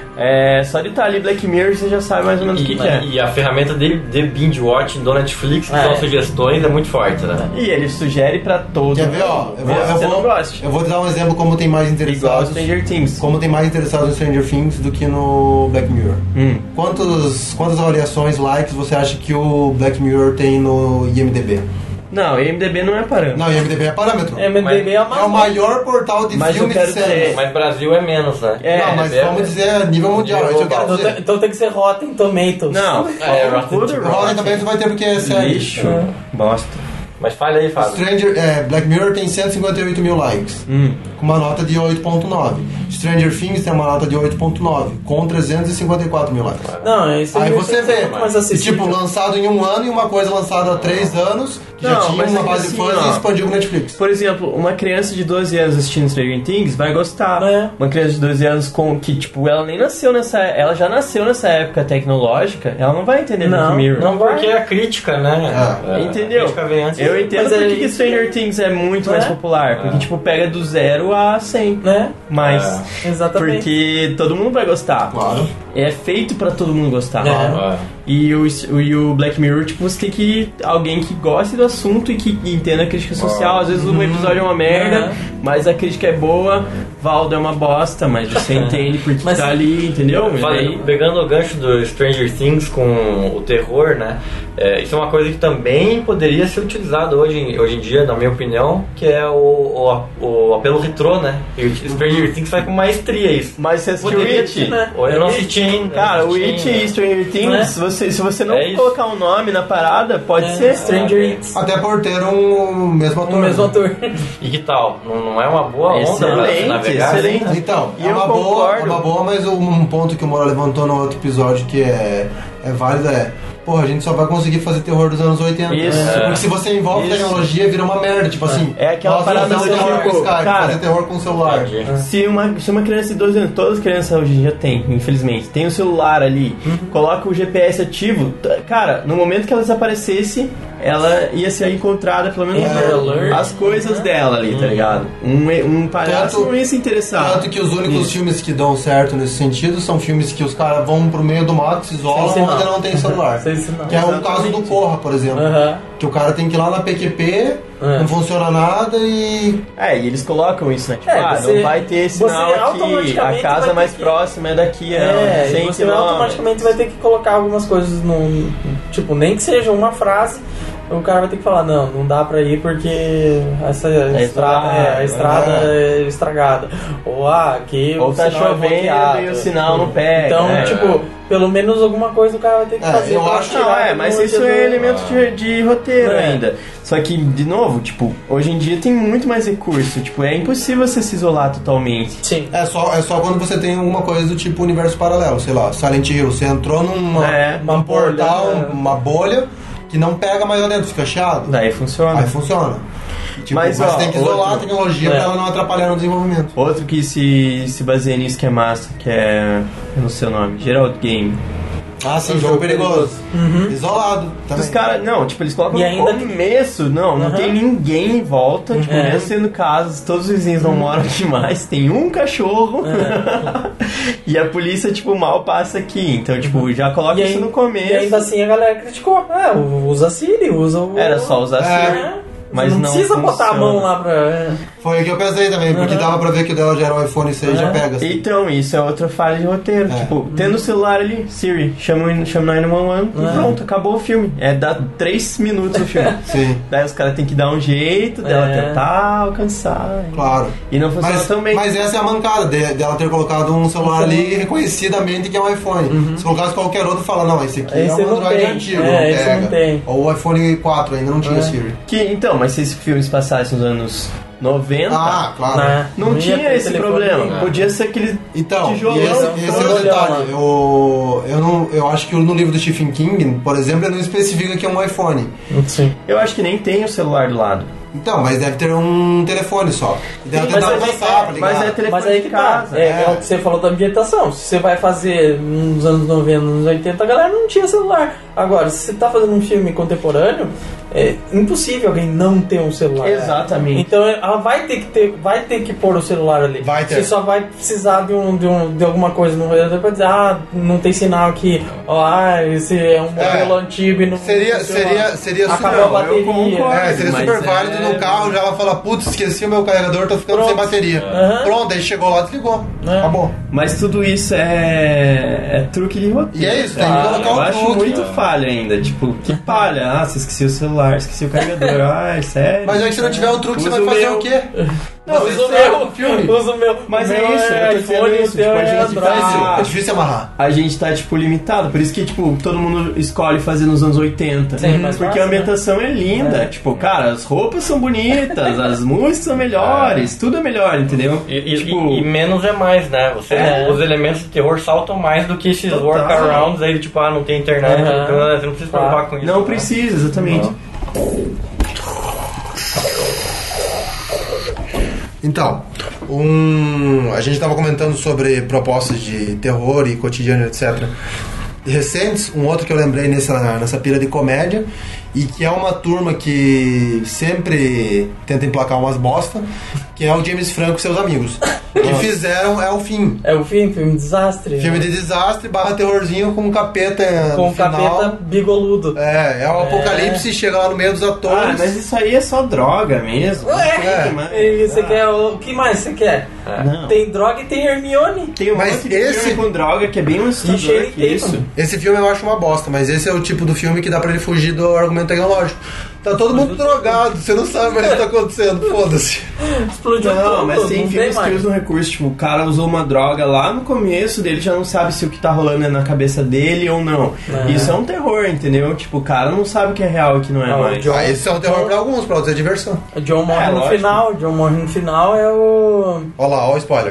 É, só de estar ali Black Mirror, você já sabe mais ou menos o que, E, que é. e a ferramenta de, de binge watching do Netflix, que É. são sugestões, é muito forte, né? E ele sugere pra todo Quer mundo. ver, ó? Eu vou, mesmo eu que você vou- não goste. eu vou te dar um exemplo como tem mais Igual interessados. Stranger Things. Como tem mais interessados no Stranger Things do que no Black Mirror. Hum. Quantos, quantas avaliações, likes você acha que o Black Mirror tem no I M D B? Não, o I M D B não é parâmetro. Não, o I M D B é parâmetro. M D B é É uma... o maior portal de Mas eu filmes quero e séries. dizer- Mas Brasil é menos, né? É, Não, mas é- vamos dizer a nível mundial. nível Isso eu quero global. Então, dizer. tem- então tem que ser Rotten Tomatoes. Não, É, fala tudo O Rotten também você vai ter porque é série. Lixo, bosta. Mas fale aí, Fábio. Stranger, é, Black Mirror tem cento e cinquenta e oito mil likes, Hum. com uma nota de oito ponto nove. Stranger Things tem uma nota de oito ponto nove, com trezentos e cinquenta e quatro mil likes. Não, isso Aí tem você que ser vê, muito mais e, acessível. tipo, lançado em um ano e uma coisa lançada há três anos, que já Não, tinha mas uma é que base de assim, fãs ó. e expandiu com Netflix. Por exemplo, uma criança de doze anos assistindo Stranger Things vai gostar. É. Uma criança de doze anos com que, tipo, ela nem nasceu nessa... Ela já nasceu nessa época tecnológica, ela não vai entender Não, Black Mirror. Não, porque é a crítica, né? Ah, É, Entendeu? A crítica vem antes. Eu entendo Mas é porque que isso Stranger Things é muito mais É. popular. Porque, tipo, pega do zero a cem. Né? Mas... Exatamente. Porque todo mundo vai gostar. Claro. É feito pra todo mundo gostar. É. É. E o, o, e o Black Mirror, tipo, você tem que... Alguém que goste do assunto e que entenda a crítica social. Às vezes um episódio é uma merda, Uhum. mas a crítica é boa. Valdo é uma bosta, mas você entende porque Mas- tá ali, entendeu? E Fala- daí- Pegando o gancho do Stranger Things com o terror, né? É, isso é uma coisa que também poderia ser utilizado hoje, em- hoje em dia, na minha opinião, que é o, o, o apelo retrô, né? E o Stranger Things faz com maestria isso. Mas você assistiu Poderia It? ter, né? Eu não assisti ainda. Cara, não o assisti It ainda. e Stranger Things, Né? se, você, se você não É isso. colocar um nome na parada, pode É, ser Stranger Things. Até por ter um mesmo ator. O mesmo né? ator. E que tal? Não, não não é uma boa onda pra se Excelente, navegar. excelente. Então, E é eu uma, boa, concordo. é uma boa, mas um ponto que o Mora levantou no outro episódio que é, é válido é... Porra, a gente só vai conseguir fazer terror dos anos oitenta. Isso. É. Porque se você envolve Isso. tecnologia, vira uma merda. Tipo assim, É aquela nós parada fazemos do terror tipo, com Skype, cara, fazer terror com o celular. Entendi. Se uma, se uma criança de doze anos, todas as crianças hoje em dia têm, infelizmente, tem o celular ali, coloca o G P S ativo, t- cara, no momento que ela desaparecesse, ela ia ser encontrada, pelo menos Amber Alert. as coisas dela ali, tá ligado? Um, um palhaço Tanto- não ia se interessar. Tanto que os únicos Isso. filmes que dão certo nesse sentido são filmes que os caras vão pro meio do mato, se isolam, Sem sinal. onde não tem celular. Sem sinal. Que é o Exatamente. caso do Corra, por exemplo. Aham. Que o cara tem que ir lá na P Q P, É. não funciona nada e... É, e eles colocam isso, né? Tipo, É, ah, você- não vai ter você sinal aqui, a automaticamente casa vai mais ter que- próxima é daqui a É, cem e você quilômetros. automaticamente vai ter que colocar algumas coisas no. Tipo, nem que seja uma frase, o cara vai ter que falar, não, não dá pra ir porque essa É estrada, é, a estrada, estrada é estragada. Ou ah, aqui Ou o tá sinal é chovendo bloqueado. e o sinal não pega. Então, né? tipo, pelo menos alguma coisa o cara vai ter que É, fazer. eu pra acho- tirar Não, é, do mas norte isso do- é elemento de, de roteiro É. ainda. Só que, de novo, tipo, hoje em dia tem muito mais recurso. Tipo, é impossível você se isolar totalmente. Sim. É só, é só quando você tem alguma coisa do tipo universo paralelo, sei lá, Silent Hill. Você entrou numa, É, num uma portal, bolha, né? uma bolha, que não pega mais lá dentro, fica chiado. Daí funciona. Aí funciona. Tipo, Mas, mas ó, tem que isolar outro- a tecnologia é. pra ela não atrapalhar no desenvolvimento. Outro que se, se baseia nisso que é massa, que é... Eu não sei o nome. Gerald Game. Ah, sim, Um jogo jogo perigoso. Isolado também. Os caras, não, tipo, eles colocam E no ainda- começo, não, não Uhum. tem ninguém em volta, tipo, É. mesmo sendo casas, todos os vizinhos não moram demais, tem um cachorro e a polícia, tipo, mal passa aqui, então, tipo, já coloca E isso aí- no começo. E ainda assim a galera criticou. É, usa Siri, usa o. Era só usar É. Siri. Você Mas não, não precisa botar a funciona. mão lá pra. é. Foi o que eu pensei também, porque Uhum. dava pra ver que o dela já era um iPhone seis, já É. pega. Assim. Então, isso é outra falha de roteiro. É. Tipo, tendo o celular ali, Siri, chama o chama o nove um um e É. pronto, acabou o filme. É, dá três minutos o filme. Sim, Daí os caras têm que dar um jeito dela É. tentar alcançar. claro. E não funciona Mas, tão bem. mas essa é a mancada de- dela ter colocado um celular ali reconhecidamente que é um iPhone. Se colocasse qualquer outro, fala, não, esse aqui Esse é um não Android tem. antigo, É, não esse pega. não tem. Ou o iPhone quatro ainda não tinha É. Siri. Que, então, mas se esses filmes passassem nos anos noventa, Ah, claro. Né? não, ia tinha ter esse telefone problema. nenhum. Podia ser aquele Então, tijolão. e esse, um esse é o tijolão detalhe. lá. Eu, eu, não, eu acho que no livro do Stephen King, por exemplo, ele não especifica que é um iPhone. Sim. Eu acho que nem tem o celular do lado. Então, mas deve ter um telefone só. E deve Sim, tentar mas é- passar pra ligar. Mas é telefone Mas aí de que tá. casa. É, É. é o que você falou da ambientação. Se você vai fazer nos anos noventa, nos anos oitenta, a galera não tinha celular. Agora, se você tá fazendo um filme contemporâneo, é impossível alguém não ter um celular. Exatamente. Então ela vai ter que ter, vai ter que pôr o celular ali. Vai ter. Você só vai precisar de, um, de, um, de alguma coisa no redor pra dizer, ah, não tem sinal aqui. Ó, ah, esse é um modelo antigo e não Seria, funciona. seria, seria Acabou super, a bateria. eu concordo. é, seria Mas super é- válido no carro, já ela fala, putz, esqueci o meu carregador, tô ficando Pronto. sem bateria. Aham. Pronto, aí chegou lá, desligou. É. Acabou. Mas tudo isso é, é truque de roteiro. E é isso, tem que cara. colocar Eu o acho truque. muito falha ainda. Tipo, que palha. Ah, você esqueceu o celular, esqueci o carregador. Ai, sério. Mas aí se não tiver o truque, você Usa vai o fazer meu. o quê? Não, Você usa o estraga meu. o filme. Usa o meu. Mas o é meu isso, eu tô dizendo iPhone, isso, o teu tipo, a é gente Android. faz- É difícil amarrar. A gente tá, tipo, limitado. Por isso que, tipo, todo mundo escolhe fazer nos anos oitenta. Sim, mais Porque fácil, a ambientação é linda. Tipo, cara, as roupas são bonitas, as músicas são melhores, tudo é melhor, entendeu? E, e- tipo, e- e menos é mais, né? Você, É. Os elementos de terror saltam mais do que esses Total. workarounds aí, tipo, ah, não tem internet, Aham. então, você não precisa se preocupar Claro. com isso. não né? precisa, exatamente. Então, um, a gente estava comentando sobre propostas de terror e cotidiano, etcétera. Recentes, um outro que eu lembrei nessa, nessa pira de comédia, e que é uma turma que sempre tenta emplacar umas bosta, que é o James Franco e seus amigos. Que fizeram É o Fim. É o filme, filme de desastre. Filme de desastre barra terrorzinho com um capeta Com no o final. capeta bigoludo. É, é o apocalipse, chega lá no meio dos Ah, atores. mas isso aí é só droga mesmo. Não É. tem mais. E você Ah. quer o o que mais você quer? Não. Tem droga e tem Hermione. Tem um Mas monte de esse- filme com droga que é bem mais E cheio assustador de que tempo. isso. Esse filme eu acho uma bosta, mas esse é o tipo do filme que dá pra ele fugir do argumento tecnológico. Tá todo mundo drogado, você não sabe mais o que tá acontecendo, foda-se. Explodiu Não, tudo, mas tem não filmes que mais. usam recurso, tipo, o cara usou uma droga lá no começo, dele já não sabe se o que tá rolando é na cabeça dele ou não. É. Isso é um terror, entendeu? Tipo, o cara não sabe o que é real e o que não é Não, mais. o John- Ah, esse é um terror pra alguns, pra outros é diversão. O John morre É, no lógico. final. John morre no final é o. Olha lá, olha o spoiler.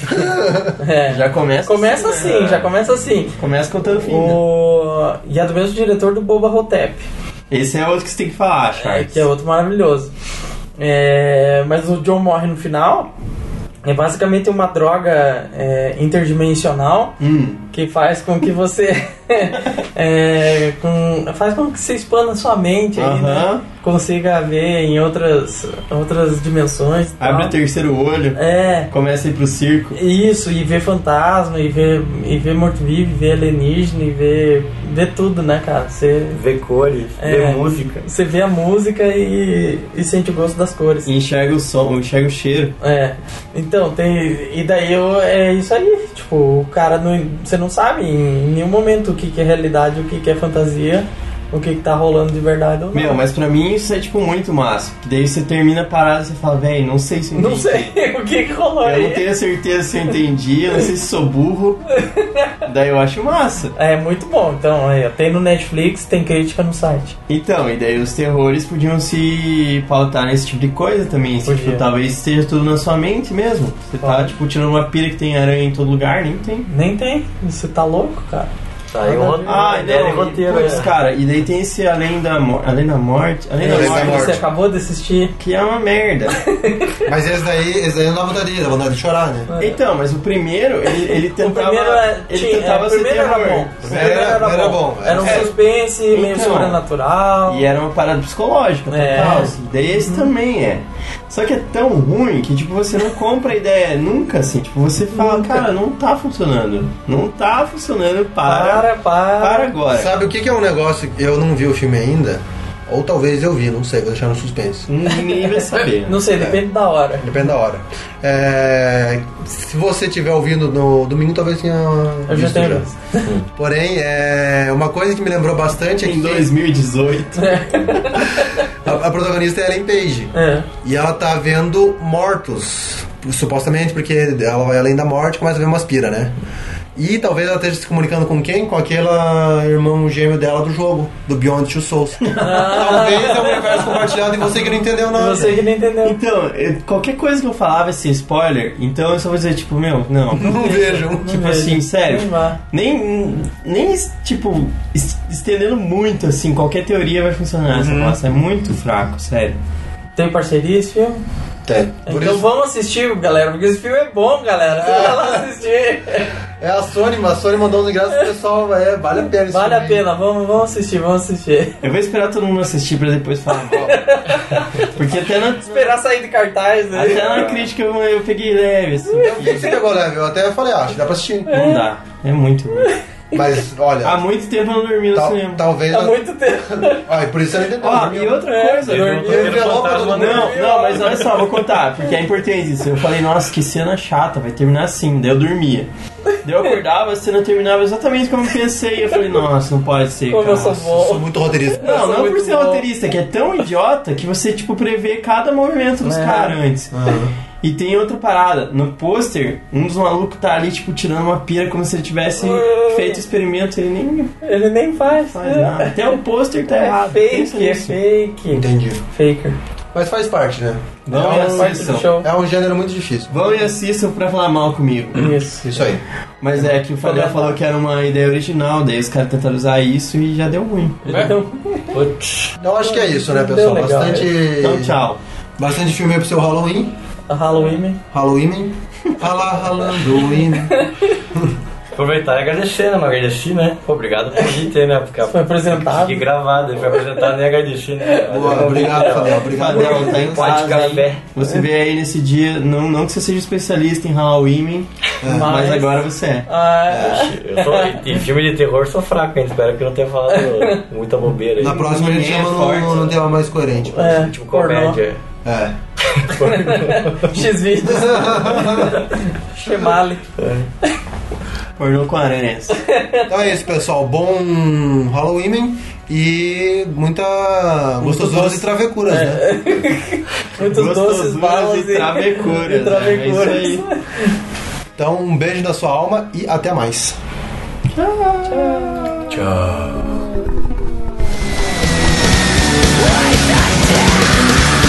É. Já começa Começa assim, assim, né? já começa assim. Começa contando o fim, né? O... E é do mesmo diretor do Boba Hotep, Esse é outro que você tem que falar, é, Charles. que é outro maravilhoso. É, Mas o John morre no final. É basicamente uma droga é, interdimensional Hum. que faz com que você é, com, faz com que você expanda a sua mente aí, né? Aham. Consiga ver em outras, outras dimensões. e Abre tal. o terceiro olho, É, começa a ir pro circo. isso, e ver fantasma, e ver, e ver morto-vivo, e ver alienígena, e ver, ver tudo, né, cara? Você, Ver cores, É. ver música. você vê a música e, e sente o gosto das cores. E enxerga o som, enxerga o cheiro. É, então tem. E daí eu, é isso aí. Tipo, o cara não. Você não sabe em nenhum momento o que, que é realidade, o que, que é fantasia, o que, que tá rolando de verdade ou não. Meu, mas pra mim isso é tipo muito massa. Que daí você termina a parada e você fala, véi, não sei se eu Não entendi. sei o que, que rolou Eu não aí. tenho certeza se eu entendi, eu não sei se sou burro. Daí eu acho massa. É muito bom. Então, aí, ó, tem no Netflix, tem crítica no site. Então, e daí os terrores podiam se pautar nesse tipo de coisa também. Assim, Podia. tipo, talvez esteja tudo na sua mente mesmo. Você tá, Pode. tipo, tirando uma pira que tem aranha em todo lugar, nem tem. Nem tem. Você tá louco, cara? Tá aí um roteiro. Ah, ideia de não, roteiro. putz, é. cara, e daí tem esse Além da, Mo- Além da Morte, Além da Além da Morte, Morte. Você acabou de assistir. que é uma merda. Mas esse daí, esse daí não dá vontade, dá vontade de chorar, né? Então, mas o primeiro, ele, ele O tentava, primeiro, é, ele tinha, tentava é, o ser primeiro era terror. bom. O Primeiro primeiro era- era, era bom. bom, Era um é. suspense meio Então, sobrenatural. E era uma parada psicológica, É. total. Assim. Daí esse também é. Só que é tão ruim que, tipo, você não compra a ideia nunca, assim. Tipo, você fala, Nunca. cara, não tá funcionando. Não tá funcionando, para. Para, para. Para agora. Sabe o que, que é um negócio que eu não vi o filme ainda? Ou talvez eu vi, não sei, vou deixar no suspense. Ninguém vai saber. Não sei, depende da hora. Depende da hora. É, se você estiver ouvindo no domingo, talvez tenha Eu já visto tenho já. visto. Porém, é, uma coisa que me lembrou bastante é Em que dois mil e dezoito. a, a protagonista é a Ellen Page. É. E ela tá vendo mortos, supostamente, porque ela vai além da morte e começa a ver umas pira, né? E talvez ela esteja se comunicando com quem? Com aquele irmão gêmeo dela do jogo, do Beyond Two Souls. Talvez é um universo compartilhado e você que não entendeu nada. Você que não entendeu. Então, eu- qualquer coisa que eu falava assim, spoiler, então eu só vou dizer, tipo, meu, não. Não vejam. Tipo vejo. assim, sério. Nem vá. Nem, nem, tipo, es- estendendo muito, assim, qualquer teoria vai funcionar essa bosta. É muito fraco, sério. Tem parceria esse filme? Tem. Por Então isso, vamos assistir, galera, porque esse filme é bom, galera. Vai lá assistir. é a Sony, mas a Sony mandou uns ingressos pro pessoal, é, vale a pena esse Vale a filme aí. pena, vamos, vamos assistir, vamos assistir. Eu vou esperar todo mundo assistir pra depois falar mal. Porque até na, Esperar sair de cartaz, né? até na crítica eu, eu peguei leve, assim. Por que que você pegou leve? Eu até falei, acho, dá pra assistir. Não dá. É muito ruim. Mas, olha, Há muito tempo eu não dormi no tal- cinema. talvez... Há muito tempo. Ai, por isso você não entendeu. Ó, dormiu. e outra É, coisa, dormiu. eu- Eu revelou pra todo mundo. Não, não, mas olha só, vou contar, porque é importante isso. Eu falei, nossa, que cena chata, vai terminar assim. Daí eu dormia. Daí eu acordava, a cena terminava exatamente como eu pensei. Eu falei, nossa, não pode ser, Como cara. eu sou Eu sou bom. muito roteirista. Não, sou não por muito ser bom. roteirista, que é tão idiota que você, tipo, prevê cada movimento dos É. caras antes. E tem outra parada, no pôster, um dos malucos tá ali, tipo, tirando uma pira como se ele tivesse feito experimento, ele nem Ele nem faz. faz nada. Até o pôster tá É errado. Pensa fake, é nisso. fake. Entendi. Faker. Mas faz parte, né? Vão é, e um, Parte do assistam. show. é um gênero muito difícil. Vão e assistam pra falar mal comigo. Isso. Isso aí. Mas é que o Fadel falou que era uma ideia original, daí os caras tentaram usar isso e já deu ruim. Então, Putz. Então acho que é isso, né, Deu pessoal? legal. Bastante, Então, tchau. bastante filme aí pro seu Halloween. a Halloween. Halloween. Fala, Halloween. Aproveitar e agradecer, né? Não agradeci, né? Pô, obrigado por vir ter, né? Porque Foi apresentado. Fiquei gravado, ele foi apresentado nem agradeci, né? Boa, obrigado, Fadel. Obrigado. Fadel, tá em Pode casa aí. café. Você vê aí nesse dia, não, não que você seja especialista em Halloween, mas, Mas- agora você é. Ah, Eu sou, em filme de terror sou fraco, hein? Espero que eu não tenha falado muita bobeira aí. Na próxima a gente Ninguém é chama forte. num num tema mais coerente. é, Tipo pornô. comédia. É. X-Vídeos. Chemale. Pornô com aranhas. Então é isso, pessoal. Bom Halloween e muita gostosuras doce. e travecuras, né? Muitos doces, balas e travecuras. e travecuras. É isso aí. Então, um beijo da sua alma e até mais. Tchau.